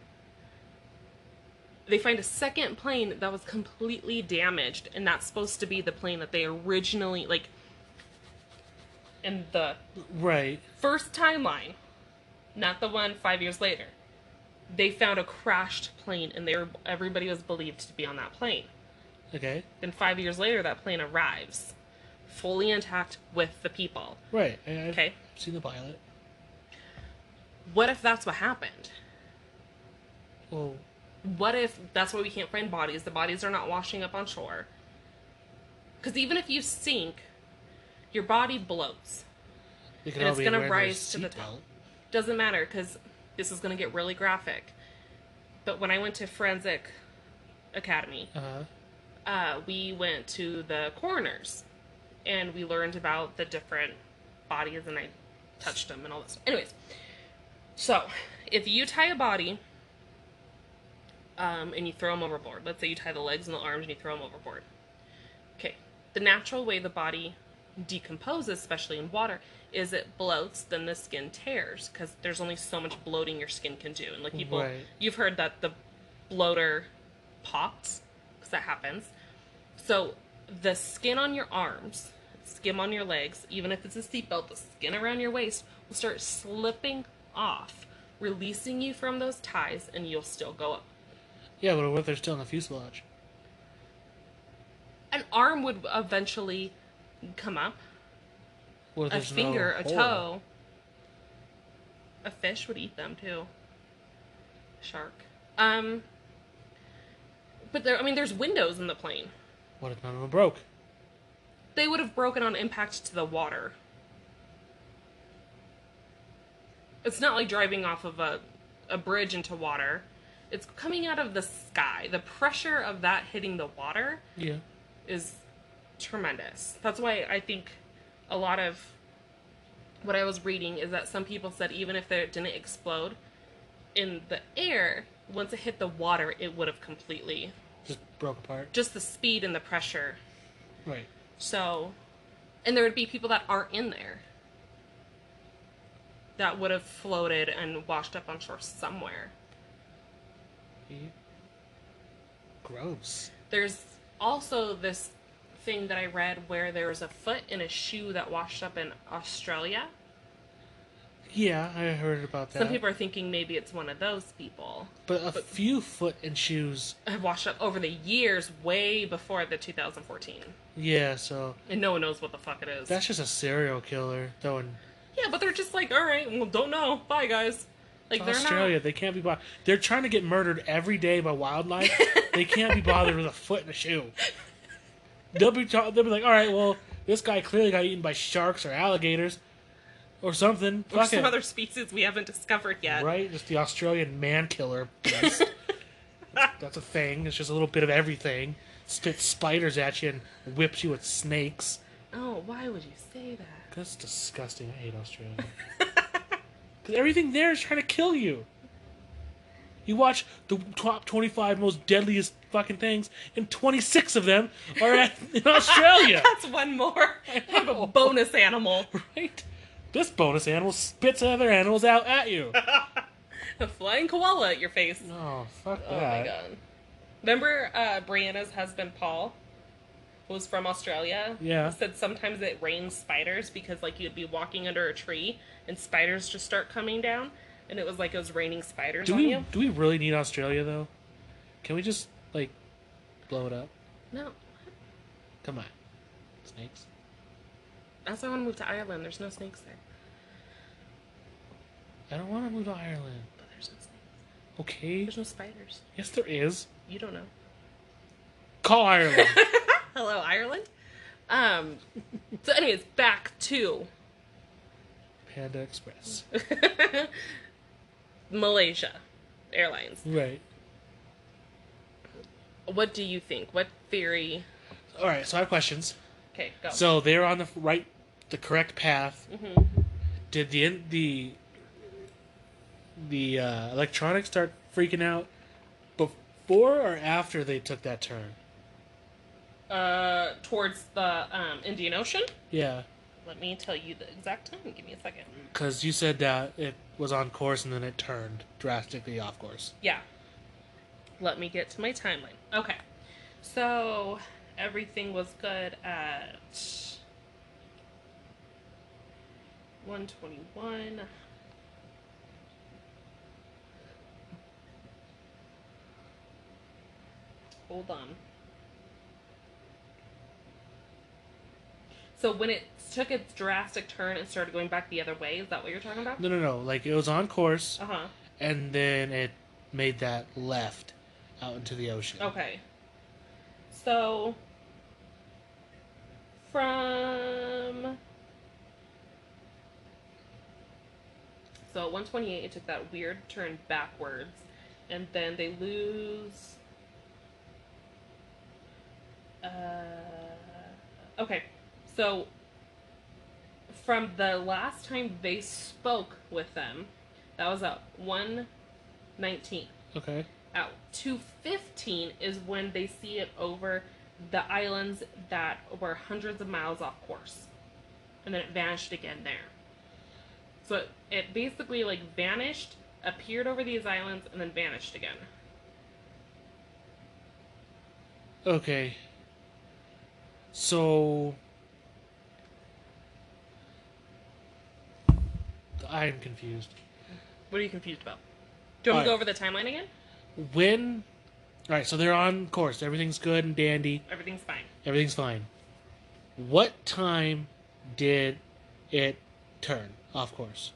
They find a second plane that was completely damaged, and that's supposed to be the plane that they originally, like, in the Right. first timeline, not the one five years later. they found a crashed plane, and they were everybody was believed to be on that plane. Okay. Then five years later, that plane arrives, fully intact with the people. Right. I, I've Okay. seen the pilot. What if that's what happened? Well, What if that's why we can't find bodies? The bodies are not washing up on shore. Because even if you sink, your body bloats. they could And all it's be gonna wearing their rise to the seatbelt. top. Doesn't matter, because this is going to get really graphic. But when I went to Forensic Academy, Uh-huh. uh, we went to the coroners. And we learned about the different bodies, and I touched them and all this. Anyways, so if you tie a body um, and you throw them overboard, let's say you tie the legs and the arms and you throw them overboard. Okay, the natural way the body decomposes, especially in water, is it bloats, then the skin tears, because there's only so much bloating your skin can do. And like people, Right. you've heard that the bloater pops, because that happens. So the skin on your arms, skin on your legs, even if it's a seatbelt, the skin around your waist will start slipping off, releasing you from those ties, and you'll still go up. Yeah, but what if they're still in the fuselage? An arm would eventually come up. What if A there's no finger, a hole? toe. A fish would eat them too. Shark. Um. But there, I mean, there's windows in the plane. What if none of them broke? They would have broken on impact to the water. It's not like driving off of a, a bridge into water. It's coming out of the sky. The pressure of that hitting the water Yeah. is tremendous. That's why I think a lot of what I was reading is that some people said even if it didn't explode in the air, once it hit the water, it would have completely, Just broke apart. just the speed and the pressure. Right. So, and there would be people that aren't in there that would have floated and washed up on shore somewhere. Yeah. Gross. There's also this thing that I read where there was a foot in a shoe that washed up in Australia. Yeah, I heard about that. Some people are thinking maybe it's one of those people. But a few foot and shoes. Have washed up over the years, way before the two thousand fourteen. Yeah, so And no one knows what the fuck it is. that's just a serial killer throwing. Yeah, but they're just like, alright, well, don't know. Bye, guys. Like, they're Australia, not... they can't be bothered. They're trying to get murdered every day by wildlife. They can't be bothered with a foot and a shoe. They'll be ta- they'll be like, all right, well, this guy clearly got eaten by sharks or alligators or something. Or Fuck some it. other species we haven't discovered yet. Right? Just the Australian man killer beast. That's a thing. It's just a little bit of everything. Spits spiders at you and whips you with snakes. Oh, why would you say that? That's disgusting. I hate Australia. Because everything there is trying to kill you. You watch the top twenty-five most deadliest fucking things, and twenty-six of them are at, in Australia. That's one more. Have a bonus animal. Right? This bonus animal spits other animals out at you. A flying koala at your face. Oh, fuck Oh that. my god. Remember uh, Brianna's husband, Paul, who was from Australia? Yeah. He said sometimes it rains spiders because, like, you'd be walking under a tree and spiders just start coming down, and it was like it was raining spiders Do on we you. do we really need Australia though? Can we just like blow it up? No. Come on, snakes. That's why I want to move to Ireland. There's no snakes there. I don't want to move to Ireland. But there's no snakes. Okay. There's no spiders. Yes, there is. You don't know. Call Ireland. Hello, Ireland. Um. So, anyways, back to Panda Express. Malaysia Airlines. Right. What do you think? What theory? All right. So I have questions. Okay, go. So they're on the right, the correct path. Mm-hmm. Did the in- the the uh, electronics start freaking out before or after they took that turn? Uh, towards the um, Indian Ocean. Yeah, Let me tell you the exact time. Give me a second. because you said that it was on course and then it turned drastically off course. Yeah. Let me get to my timeline. Okay. So everything was good at one twenty-one. Hold on. So when it took its drastic turn and started going back the other way, is that what you're talking about? No, no, no. Like, it was on course, Uh huh. and then it made that left out into the ocean. Okay. So from so at one twenty-eight, it took that weird turn backwards, and then they lose. Uh, okay, so from the last time they spoke with them, that was at one nineteen. Okay. At two fifteen is when they see it over the islands that were hundreds of miles off course. And then it vanished again there. So it, it basically like vanished, appeared over these islands, and then vanished again. Okay. So I am confused. What are you confused about? Do you want me to All go right. over the timeline again? When... Alright, so they're on course. Everything's good and dandy. Everything's fine. Everything's fine. What time did it turn off course?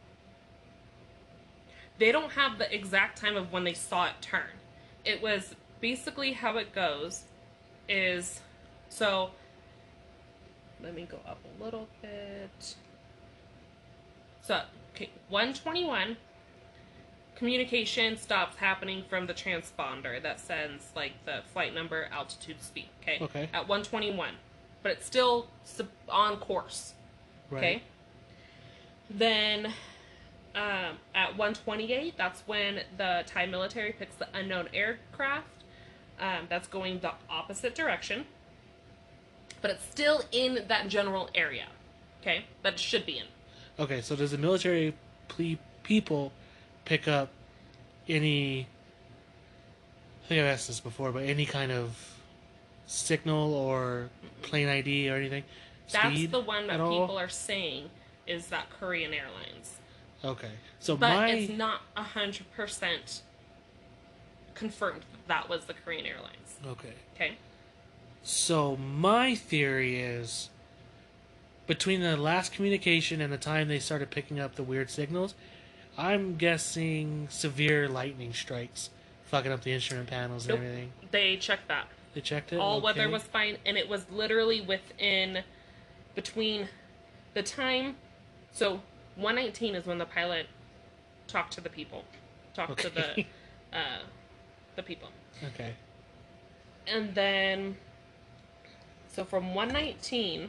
They don't have the exact time of when they saw it turn. It was basically how it goes is, so let me go up a little bit. So, okay, one twenty-one, communication stops happening from the transponder that sends like the flight number, altitude, speed. Okay. Okay. At one twenty-one, but it's still sub- on course. Right. Okay. Then um, at one twenty-eight, that's when the Thai military picks the unknown aircraft. Um, that's going the opposite direction, but it's still in that general area. Okay, that it should be in. Okay, so does the military ple- people pick up any... I think I've asked this before, but any kind of signal or plane I D or anything? That's Speed the one that at all? people are saying is that Korean Airlines, Okay, so but my... it's not a hundred percent confirmed that that was the Korean Airlines. Okay. Okay. So my theory is, between the last communication and the time they started picking up the weird signals, I'm guessing severe lightning strikes, fucking up the instrument panels and Nope. everything. They checked that. They checked it. All okay. weather was fine, and it was literally within between the time. So one nineteen is when the pilot talked to the people, talked to the Okay. uh, the people, Okay. and then so from one nineteen,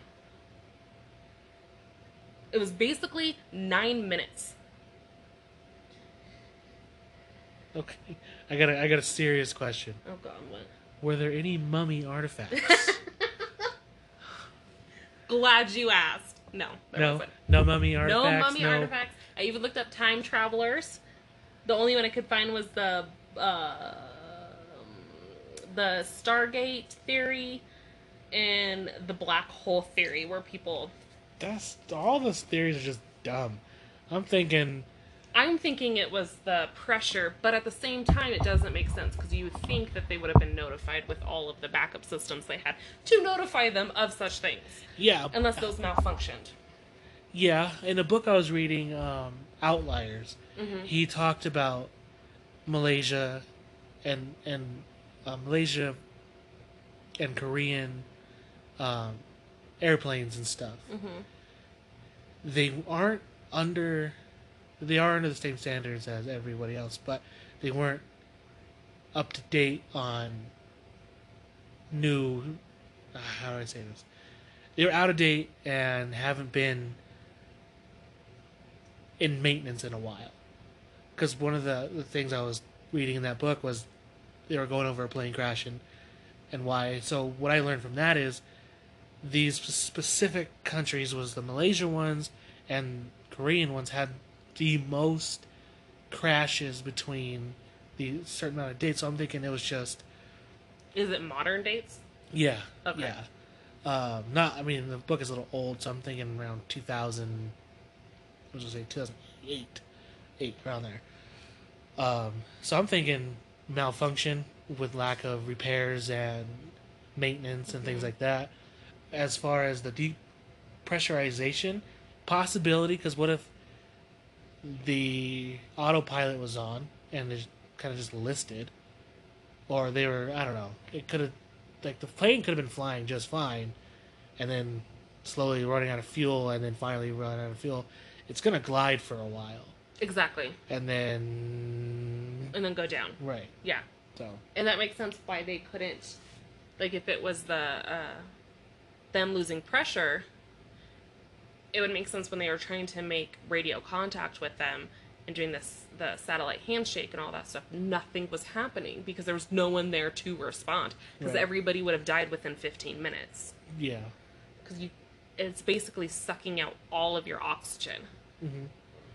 it was basically nine minutes. Okay. I got a, I got a serious question. Oh God, what? Were there any mummy artifacts? Glad you asked. No, there no. wasn't. No mummy artifacts. No mummy no... artifacts. I even looked up time travelers. The only one I could find was the uh, the Stargate theory and the black hole theory, where people. That's all those theories are just dumb. I'm thinking. I'm thinking it was the pressure, but at the same time, it doesn't make sense because you would think that they would have been notified with all of the backup systems they had to notify them of such things, Yeah. unless those malfunctioned. Yeah, in a book I was reading, um, Outliers, Mm-hmm. he talked about Malaysia and and uh, Malaysia and Korean um, airplanes and stuff. Mm-hmm. They aren't under, they are under the same standards as everybody else, but they weren't up to date on new. Uh, how do I say this? They were out of date and haven't been in maintenance in a while. Because one of the, the things I was reading in that book was they were going over a plane crash and, and why. So what I learned from that is these specific countries was the Malaysian ones and Korean ones had the most crashes between the certain amount of dates. So I'm thinking it was just Is it modern dates? yeah, Okay. yeah. Um, not I mean the book is a little old, so I'm thinking around two thousand. I was gonna say two thousand eight, eight around there. Um, so I'm thinking malfunction with lack of repairs and maintenance and Mhm. things like that. As far as the depressurization possibility, because what if the autopilot was on and it's kind of just listed, or they were, I don't know, it could have, like the plane could have been flying just fine, and then slowly running out of fuel, and then finally running out of fuel. It's gonna glide for a while, Exactly. and then And then go down. right, Yeah. so And that makes sense why they couldn't, like, if it was the, uh, them losing pressure, it would make sense when they were trying to make radio contact with them and doing this, the satellite handshake and all that stuff. Nothing was happening because there was no one there to respond. Because Right. everybody would have died within fifteen minutes. yeah. Because you, it's basically sucking out all of your oxygen. hmm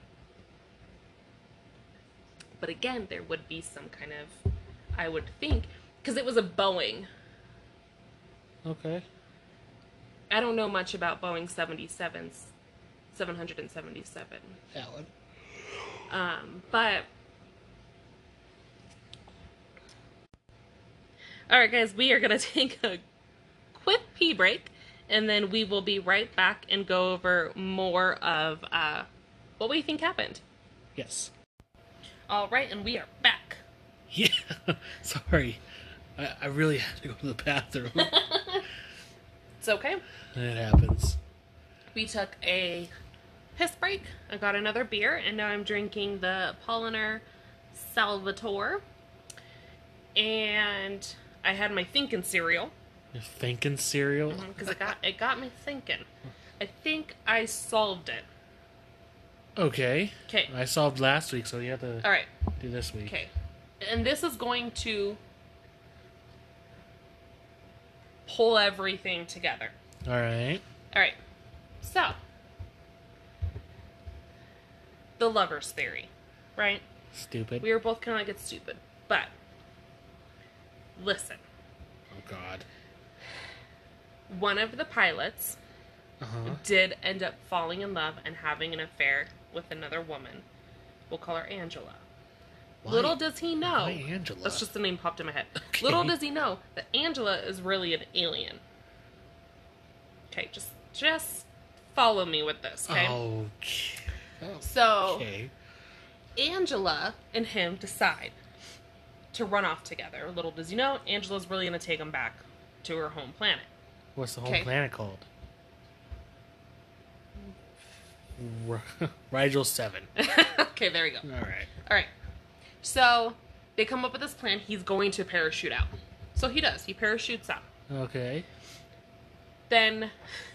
But again, there would be some kind of, I would think, because it was a Boeing. Okay. I don't know much about Boeing seventy-sevens, seven seventy-seven. Alan. Um, but all right, guys, we are gonna take a quick pee break, and then we will be right back and go over more of uh, what we think happened. Yes. All right, and we are back. Yeah. Sorry. I, I really had to go to the bathroom. It's okay. It happens. We took a piss break. I got another beer, and now I'm drinking the Polliner Salvatore. And I had my thinking cereal You're thinking cereal? because it got it got me thinking. I think I solved it. Okay. Okay. I solved last week, so you have to All right. do this week. Okay. And this is going to pull everything together. All right. All right. So, the lover's theory, right? Stupid. We were both kind of like, it's stupid. But, listen. Oh, God. One of the pilots Uh-huh. did end up falling in love and having an affair with another woman. We'll call her Angela. Why- Little does he know. Why Angela? That's just the name popped in my head. Okay. Little does he know that Angela is really an alien. Okay, just just follow me with this, okay? Okay. So, Okay. Angela and him decide to run off together. Little does he know, Angela's really going to take him back to her home planet. What's the whole Okay. planet called? R- Rigel seven. Okay, there we go. All right. All right. So, they come up with this plan. He's going to parachute out. So he does. He parachutes out. Okay. Then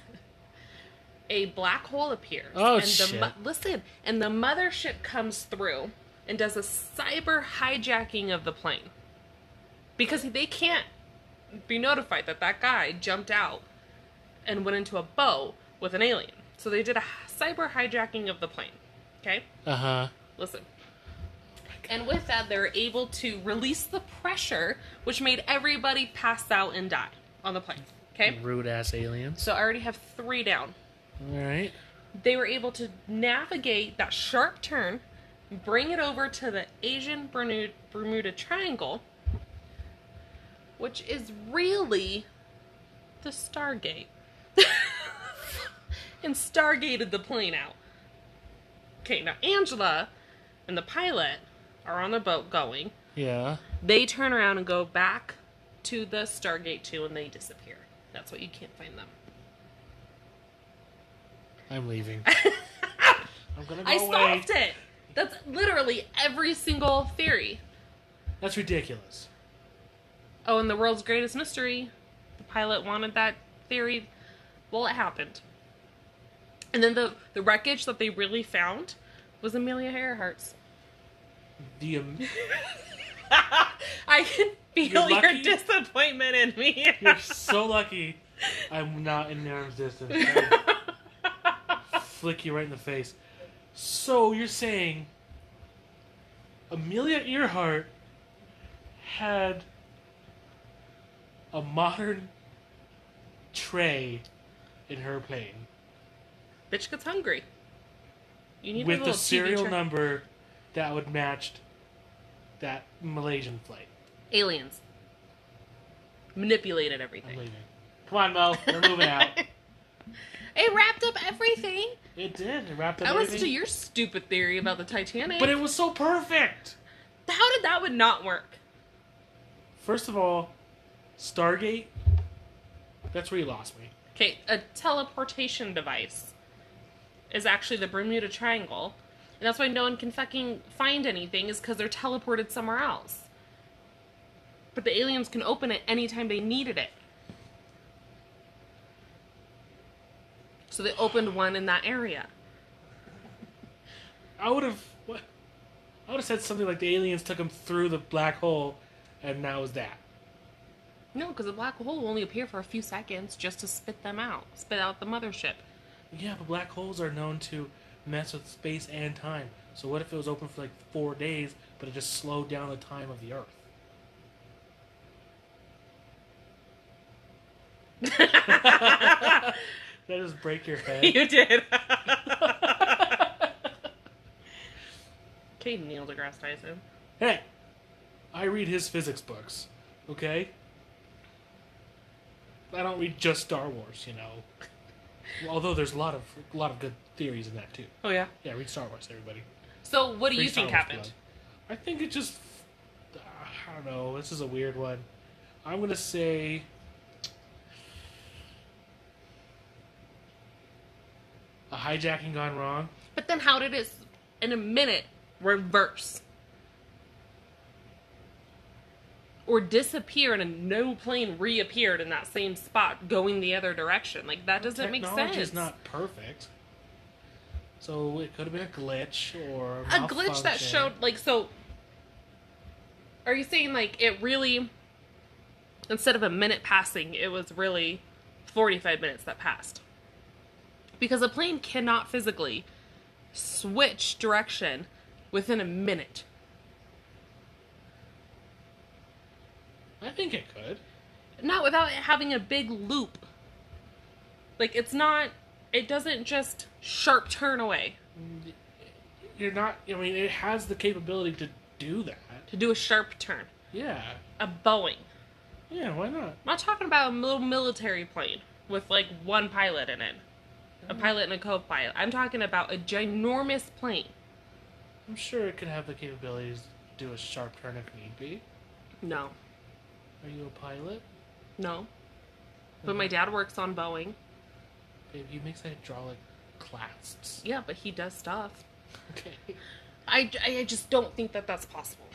a black hole appears. Oh, and the shit. mo- listen, and the mothership comes through and does a cyber hijacking of the plane. Because they can't be notified that that guy jumped out and went into a boat with an alien. So they did a cyber hijacking of the plane. Okay? Uh-huh. Listen. And with that, they're able to release the pressure, which made everybody pass out and die on the plane. Okay? Rude-ass aliens. So I already have three down. All right. They were able to navigate that sharp turn, bring it over to the Asian Bermuda, Bermuda Triangle, which is really the Stargate. And stargated the plane out. Okay, now Angela and the pilot are on the boat going. Yeah. They turn around and go back to the Stargate two and they disappear. That's why you can't find them. I'm leaving. I'm gonna go I away. solved it! That's literally every single theory. That's ridiculous. Oh, and the world's greatest mystery. The pilot wanted that theory. Well, it happened. And then the, the wreckage that they really found was Amelia Earhart's. The um, I can feel You're your lucky? disappointment in me. you're so lucky I'm not in arm's distance. I'd flick you right in the face. So you're saying Amelia Earhart had a modern tray in her plane Bitch gets hungry. You need a with little the T V serial tra- number that would match that Malaysian flight. Aliens. manipulated I'm everything. leaving. Come on, Mo. We're moving out. It wrapped up everything. It did. It wrapped up I everything. listened to your stupid theory about the Titanic. But it was so perfect. How did that one not work? First of all, Stargate. That's where you lost me. Okay, a teleportation device is actually the Bermuda Triangle. And that's why no one can fucking find anything, is because they're teleported somewhere else. But the aliens can open it anytime they needed it. So they opened one in that area. I would have. What? I would have said something like the aliens took them through the black hole, and that was that. No, because the black hole will only appear for a few seconds just to spit them out. Spit out the mothership. Yeah, but black holes are known to mess with space and time. So what if it was open for like four days, but it just slowed down the time of the Earth? Did I just break your head? You did. Okay, Neil deGrasse Tyson. Hey, I read his physics books, okay? I don't read just Star Wars, you know. Although there's a lot of a lot of good theories in that too. Oh yeah. Yeah, read Star Wars, everybody. So what do Read you Star think Wars happened? Club. I think it just. Uh, I don't know. This is a weird one. I'm gonna say. A hijacking gone wrong. But then how did it, in a minute, reverse? Or disappear and a no plane reappeared in that same spot going the other direction? Like, that doesn't make sense. Technology is not perfect. So it could have been a glitch or A glitch that malfunction. showed, like, so... Are you saying, like, it really... Instead of a minute passing, it was really forty-five minutes that passed? Because a plane cannot physically switch direction within a minute. I think it could. Not without it having a big loop. Like, it's not... It doesn't just sharp turn away. You're not. I mean, it has the capability to do that. To do a sharp turn. Yeah. A Boeing. Yeah. Why not? I'm not talking about a little military plane with, like, one pilot in it. A pilot and a co-pilot. I'm talking about a ginormous plane. I'm sure it could have the capabilities to do a sharp turn if need be. No. Are you a pilot? No. But my dad works on Boeing. Babe, he makes hydraulic clasps. Yeah, but he does stuff. Okay. I, I just don't think that that's possible.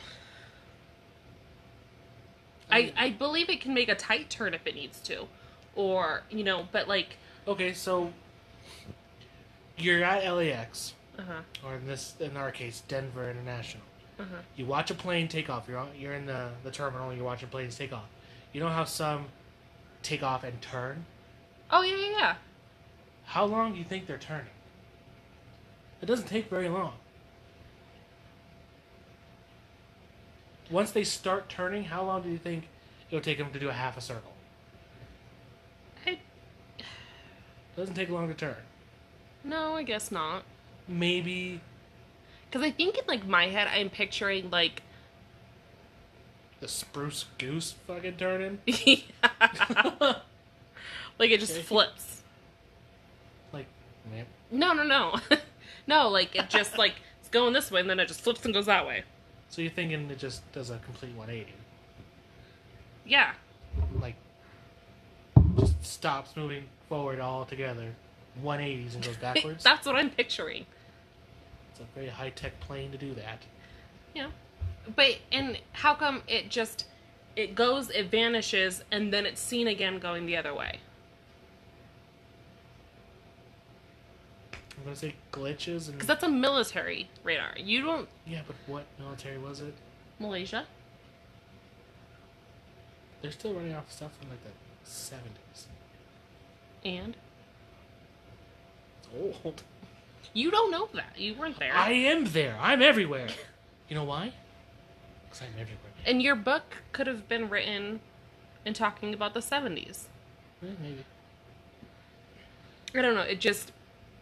I, I believe it can make a tight turn if it needs to. Or, you know, but like... Okay, so... You're at L A X. Uh-huh. Or in this, in our case, Denver International. Uh-huh. You watch a plane take off. You're on, you're in the, the terminal. You're watching planes take off. You know how some take off and turn? Oh, yeah, yeah, yeah. How long do you think they're turning? It doesn't take very long. Once they start turning, how long do you think it'll take them to do a half a circle? I... Doesn't take long to turn. No, I guess not. Maybe Because I think in, like, my head, I'm picturing, like... the spruce goose fucking turning. Like, it just Okay. flips. Like, man. No, no, no. No, like, it just, like, it's going this way, and then it just flips and goes that way. So you're thinking it just does a complete one eighty. Yeah. Like, just stops moving forward altogether. one eighties and goes backwards. That's what I'm picturing. It's a very high-tech plane to do that. Yeah. But, and how come it just, it goes, it vanishes, and then it's seen again going the other way? I'm gonna say glitches and... Because that's a military radar. You don't... Yeah, but what military was it? Malaysia? They're still running off stuff from like the seventies. And? It's old. You don't know that. You weren't there. I am there. I'm everywhere. You know why? Because I'm everywhere. And your book could have been written in talking about the seventies. Eh, maybe. I don't know. It just...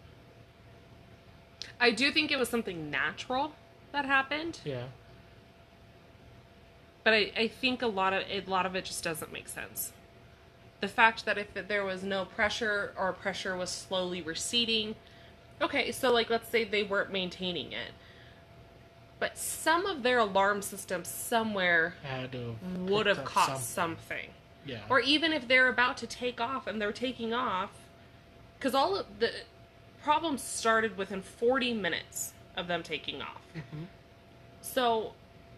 I do think it was something natural that happened. Yeah. But I, I think a lot of a lot of it just doesn't make sense. The fact that if there was no pressure or pressure was slowly receding, okay, so like let's say they weren't maintaining it, but some of their alarm systems somewhere Had to would have picked up caught something. something. Yeah. Or even if they're about to take off and they're taking off, because all of the problems started within forty minutes of them taking off. Mm-hmm. So,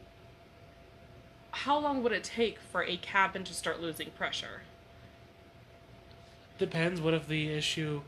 how long would it take for a cabin to start losing pressure? Depends. What if the issue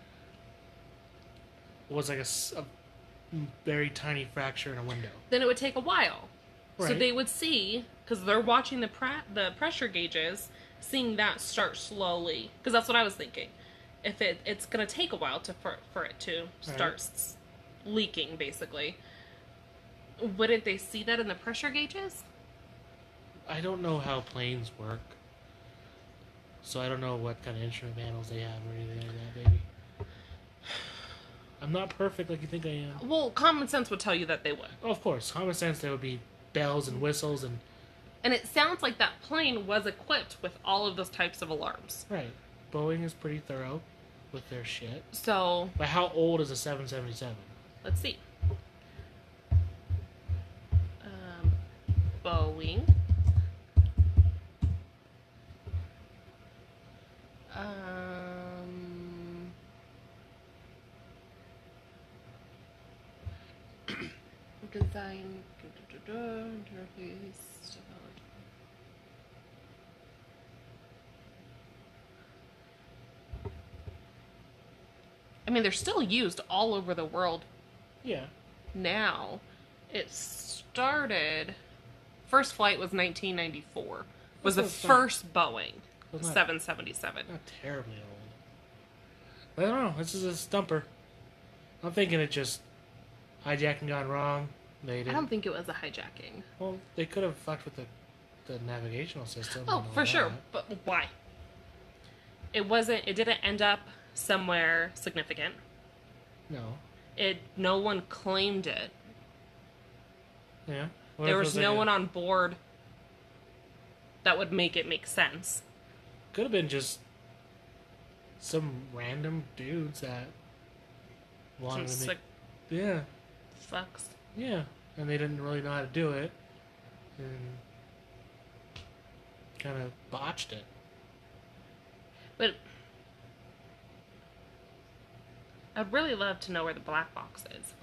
was like a, s- a very tiny fracture in a window? Then it would take a while. So Right. they would see, because they're watching the pra- the pressure gauges, seeing that start slowly. Because that's what I was thinking. If it it's going to take a while to for, for it to start Right. s- leaking, basically. Wouldn't they see that in the pressure gauges? I don't know how planes work, so I don't know what kind of instrument panels they have or anything like that, baby. I'm not perfect like you think I am. Well, common sense would tell you that they would. Oh, of course, common sense there would be bells and whistles and And it sounds like that plane was equipped with all of those types of alarms. right. Boeing is pretty thorough with their shit. So, But how old is a seven seventy-seven? let's see. Um, Boeing. Um, design, interface, developed. I mean, they're still used all over the world Yeah. now. It started. First flight was nineteen ninety-four. Was the That's not- first Boeing that's not- seven seventy-seven. Not terribly old. I don't know. This is a stumper. I'm thinking it just hijacking gone wrong. They I didn't. don't think it was a hijacking. Well, they could have fucked with the, the navigational system. Oh, and all for sure. that. But why? It wasn't. It didn't end up somewhere significant. No. It. No one claimed it. Yeah. What There if it was like no a- one on board that would make it make sense. Could have been just some random dudes that Some wanted to make. sick Yeah. fucks. Yeah. And they didn't really know how to do it. And kind of botched it. But I'd really love to know where the black box is.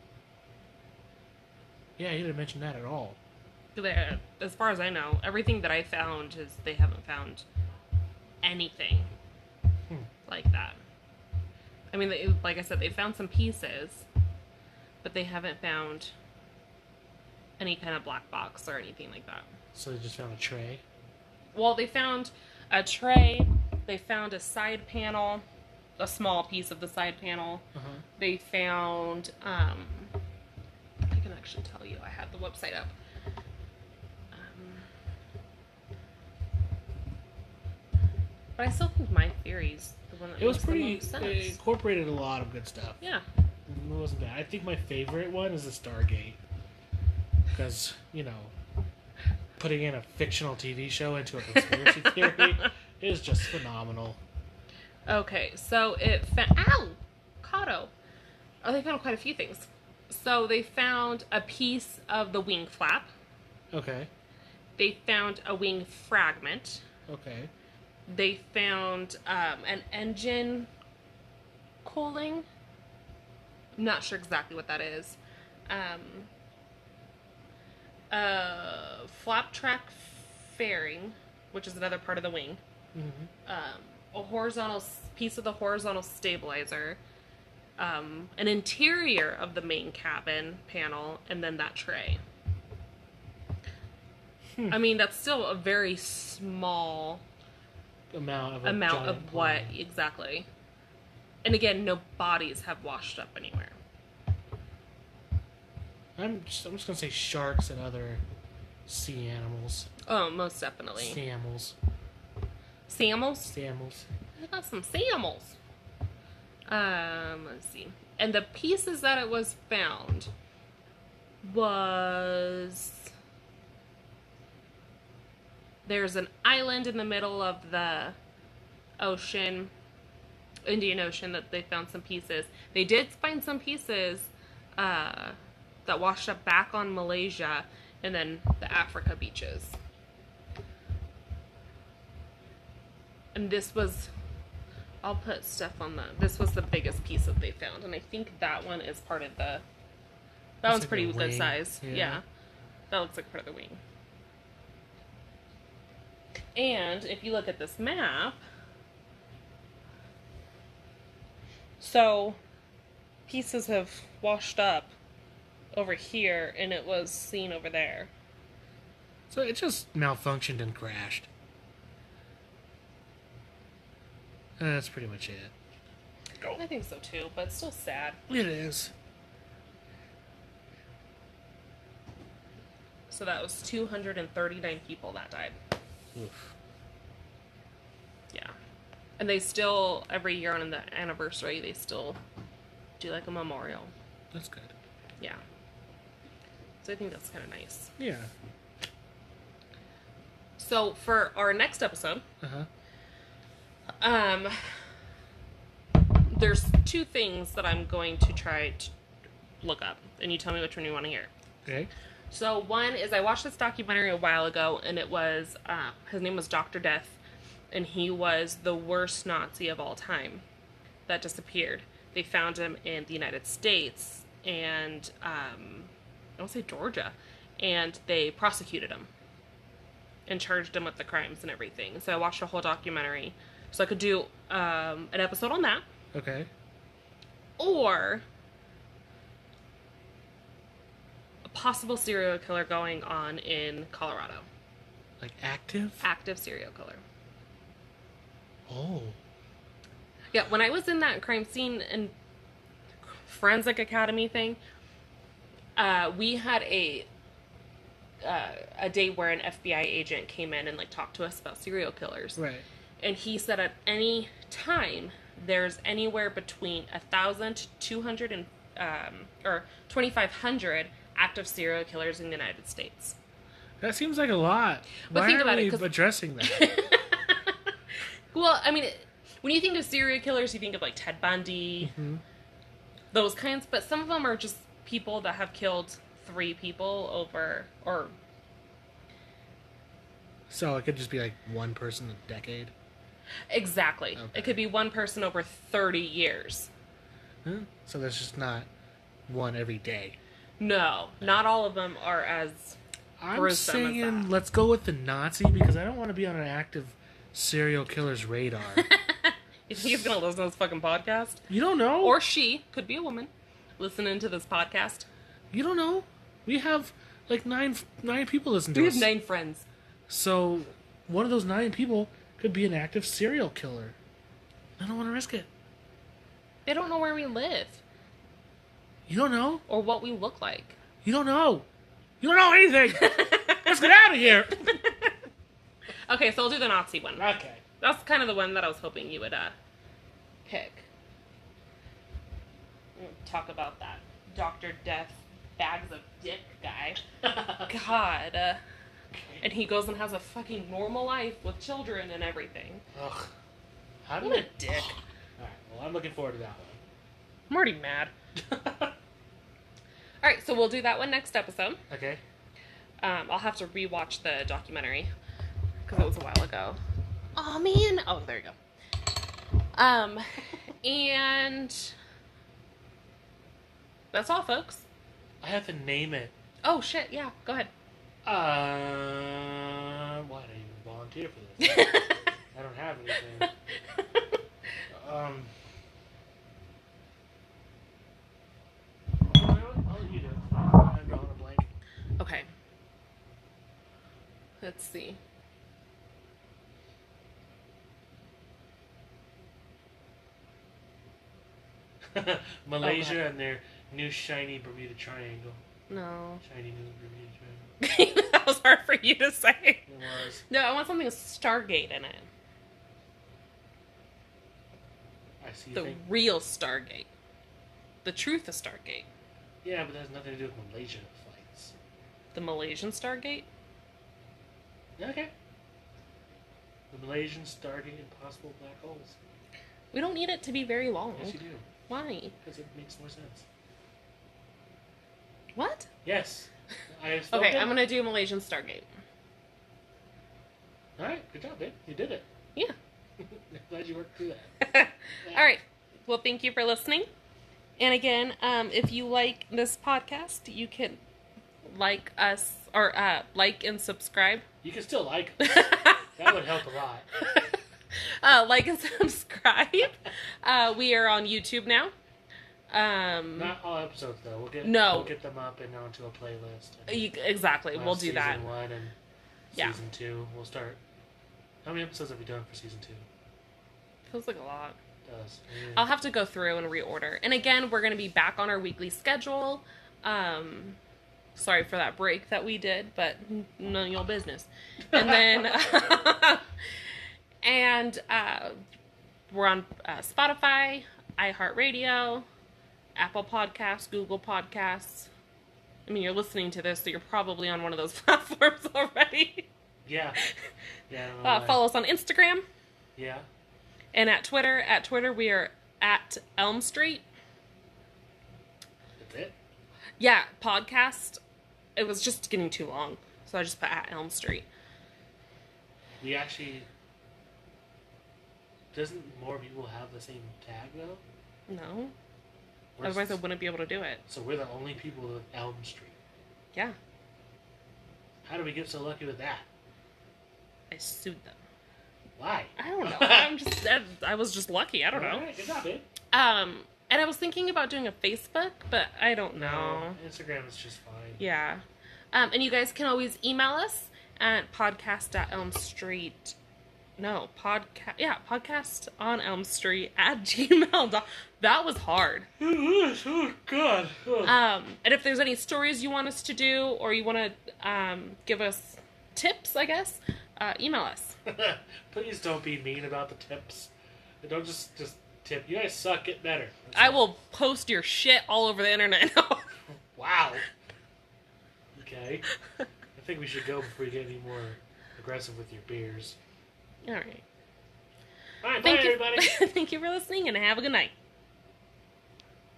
Yeah, you didn't mention that at all. They- As far as I know, everything that I found is they haven't found anything Hmm. like that. I mean, they, like I said, they found some pieces, but they haven't found any kind of black box or anything like that. So they just found a tray. Well, they found a tray, they found a side panel, a small piece of the side panel. Uh huh. They found, um, I can actually tell you, I had the website up. Um, but I still think my theory's the one that It was makes the pretty. most It sense. incorporated a lot of good stuff. Yeah. It wasn't bad. I think my favorite one is the Stargate. Because, you know, putting in a fictional T V show into a conspiracy theory is just phenomenal. Okay, so it found. Ow! Kato. Oh, they found quite a few things. So they found a piece of the wing flap. Okay. They found a wing fragment. Okay. They found um, an engine cooling. I'm not sure exactly what that is. Um, a flap track fairing, which is another part of the wing. Mm-hmm. Um, a horizontal s- piece of the horizontal stabilizer. Um, an interior of the main cabin panel, and then that tray. Hmm. I mean, that's still a very small Amount of a amount of giant what plane. exactly. And again, no bodies have washed up anywhere. I'm just, I'm just gonna say sharks and other sea animals. Oh, most definitely. Sammels. Sammels? Sammels. I got some sammels. Um, let's see. And the pieces that it was found was there's an island in the middle of the ocean, Indian Ocean, that they found some pieces. They did find some pieces uh, that washed up back on Malaysia and then the Africa beaches. And this was, I'll put stuff on the, this was the biggest piece that they found. And I think that one is part of the, that It's one's like pretty a good wing. size. Yeah. Yeah. That looks like part of the wing. And if you look at this map, so pieces have washed up over here and it was seen over there. So it just malfunctioned and crashed. And that's pretty much it. I think so too, but it's still sad. It is. So that was two hundred thirty-nine people that died. Oof. Yeah. And they still, every year on the anniversary, they still do like a memorial. That's good. Yeah. So I think that's kind of nice. Yeah. So for our next episode, Uh-huh. um, there's two things that I'm going to try to look up, and you tell me which one you want to hear. Okay. So one is, I watched this documentary a while ago, and it was, uh, his name was Doctor Death, and he was the worst Nazi of all time that disappeared. They found him in the United States, and, um, I want to say Georgia, and they prosecuted him and charged him with the crimes and everything. So I watched a whole documentary, so I could do um, an episode on that, Okay. or a possible serial killer going on in Colorado. Like active? Active serial killer. Oh. Yeah, when I was in that crime scene and forensic academy thing, uh, we had a uh, a day where an F B I agent came in and like talked to us about serial killers. Right. And he said at any time there's anywhere between a thousand to two hundred and um, or twenty five hundred active serial killers in the United States. That seems like a lot. But Why think aren't about it, we 'cause- addressing that? Well, I mean, when you think of serial killers, you think of like Ted Bundy, Mm-hmm. those kinds, but some of them are just people that have killed three people over, or So it could just be like one person a decade? exactly. Okay. It could be one person over thirty years. Huh? So there's just not one every day. No, not all of them are as I'm gruesome as saying that. let's go with the Nazi because I don't want to be on an active serial killer's radar. You think he's gonna listen to this fucking podcast? You don't know. Or she, could be a woman, listening to this podcast. You don't know. We have like nine nine people listen to We us. have nine friends. So one of those nine people could be an active serial killer. I don't want to risk it. They don't know where we live You don't know. or what we look like. You don't know. You don't know anything. Let's get out of here. Okay, so I'll do the Nazi one. Okay. That's kind of the one that I was hoping you would uh, pick. We'll talk about that Doctor Death bags of dick guy. God. Uh, and he goes and has a fucking normal life with children and everything. Ugh. How What a dick. Alright, well, I'm looking forward to that I'm already mad. Alright, so we'll do that one next episode. one. Okay. Um, I'll have to rewatch the documentary because it was a while ago. Oh man! Oh, there you go. Um, and that's all, folks. I have to name it. Oh shit! Yeah, go ahead. Uh, why did I even volunteer for this? I don't have anything. Um. I'll let you do it. I'm drawing a blank. Okay. Let's see. Malaysia Oh, God. and their new shiny Bermuda Triangle. No. Shiny new Bermuda Triangle. That was hard for you to say. It was. No, I want something with Stargate in it. I see. The Think. real Stargate. The truth of Stargate. Yeah, but that has nothing to do with Malaysia flights. The Malaysian Stargate? Okay. The Malaysian Stargate Impossible Black Holes. We don't need it to be very long. Yes, you do. Why? Because it makes more sense. What? Yes. I Okay, I'm gonna do Malaysian Stargate. Alright, good job, babe. You did it. Yeah. Glad you worked through that. All right. Well, thank you for listening. And again, um, if you like this podcast, you can like us or uh, like and subscribe. You can still like us. That would help a lot. uh, like and subscribe. Uh, we are on YouTube now. Um, Not all episodes though. We'll get no. We'll get them up and onto a playlist. And you, exactly. We'll do season that. Season one and yeah. season two. We'll start. How many episodes have we done for season two? Feels like a lot. It does. Yeah. I'll have to go through and reorder. And again, we're going to be back on our weekly schedule. Um, sorry for that break that we did, but none of your business. And then, and uh, we're on uh, Spotify, iHeartRadio, Apple Podcasts, Google Podcasts. I mean, you're listening to this, so you're probably on one of those platforms already. Yeah. Yeah. Uh, follow us on Instagram. Yeah. And at Twitter. At Twitter, we are at Elm Street. That's it? Yeah, podcast. It was just getting too long, so I just put at Elm Street. We actually... Doesn't more people have the same tag, though? No. We're Otherwise, I s- wouldn't be able to do it. So we're the only people with Elm Street. Yeah. How did we get so lucky with that? I sued them. Why? I don't know. I'm just... I, I was just lucky. I don't know. Alright, good job, babe. Um, and I was thinking about doing a Facebook, but I don't know. No, Instagram is just fine. Yeah. Um, and you guys can always email us at podcast at Elm Street. No, podcast. Yeah, podcast on Elm Street at gmail. dot- That was hard. Oh, God. Oh. Um, and if there's any stories you want us to do, or you want to um, give us tips, I guess, uh, email us. Please don't be mean about the tips. Don't just just tip. You guys suck. Get better. That's I all. will post your shit all over the internet. Wow. Okay. I think we should go before you get any more aggressive with your beers. All right. All right, Thank bye, you. everybody. Thank you for listening, and have a good night.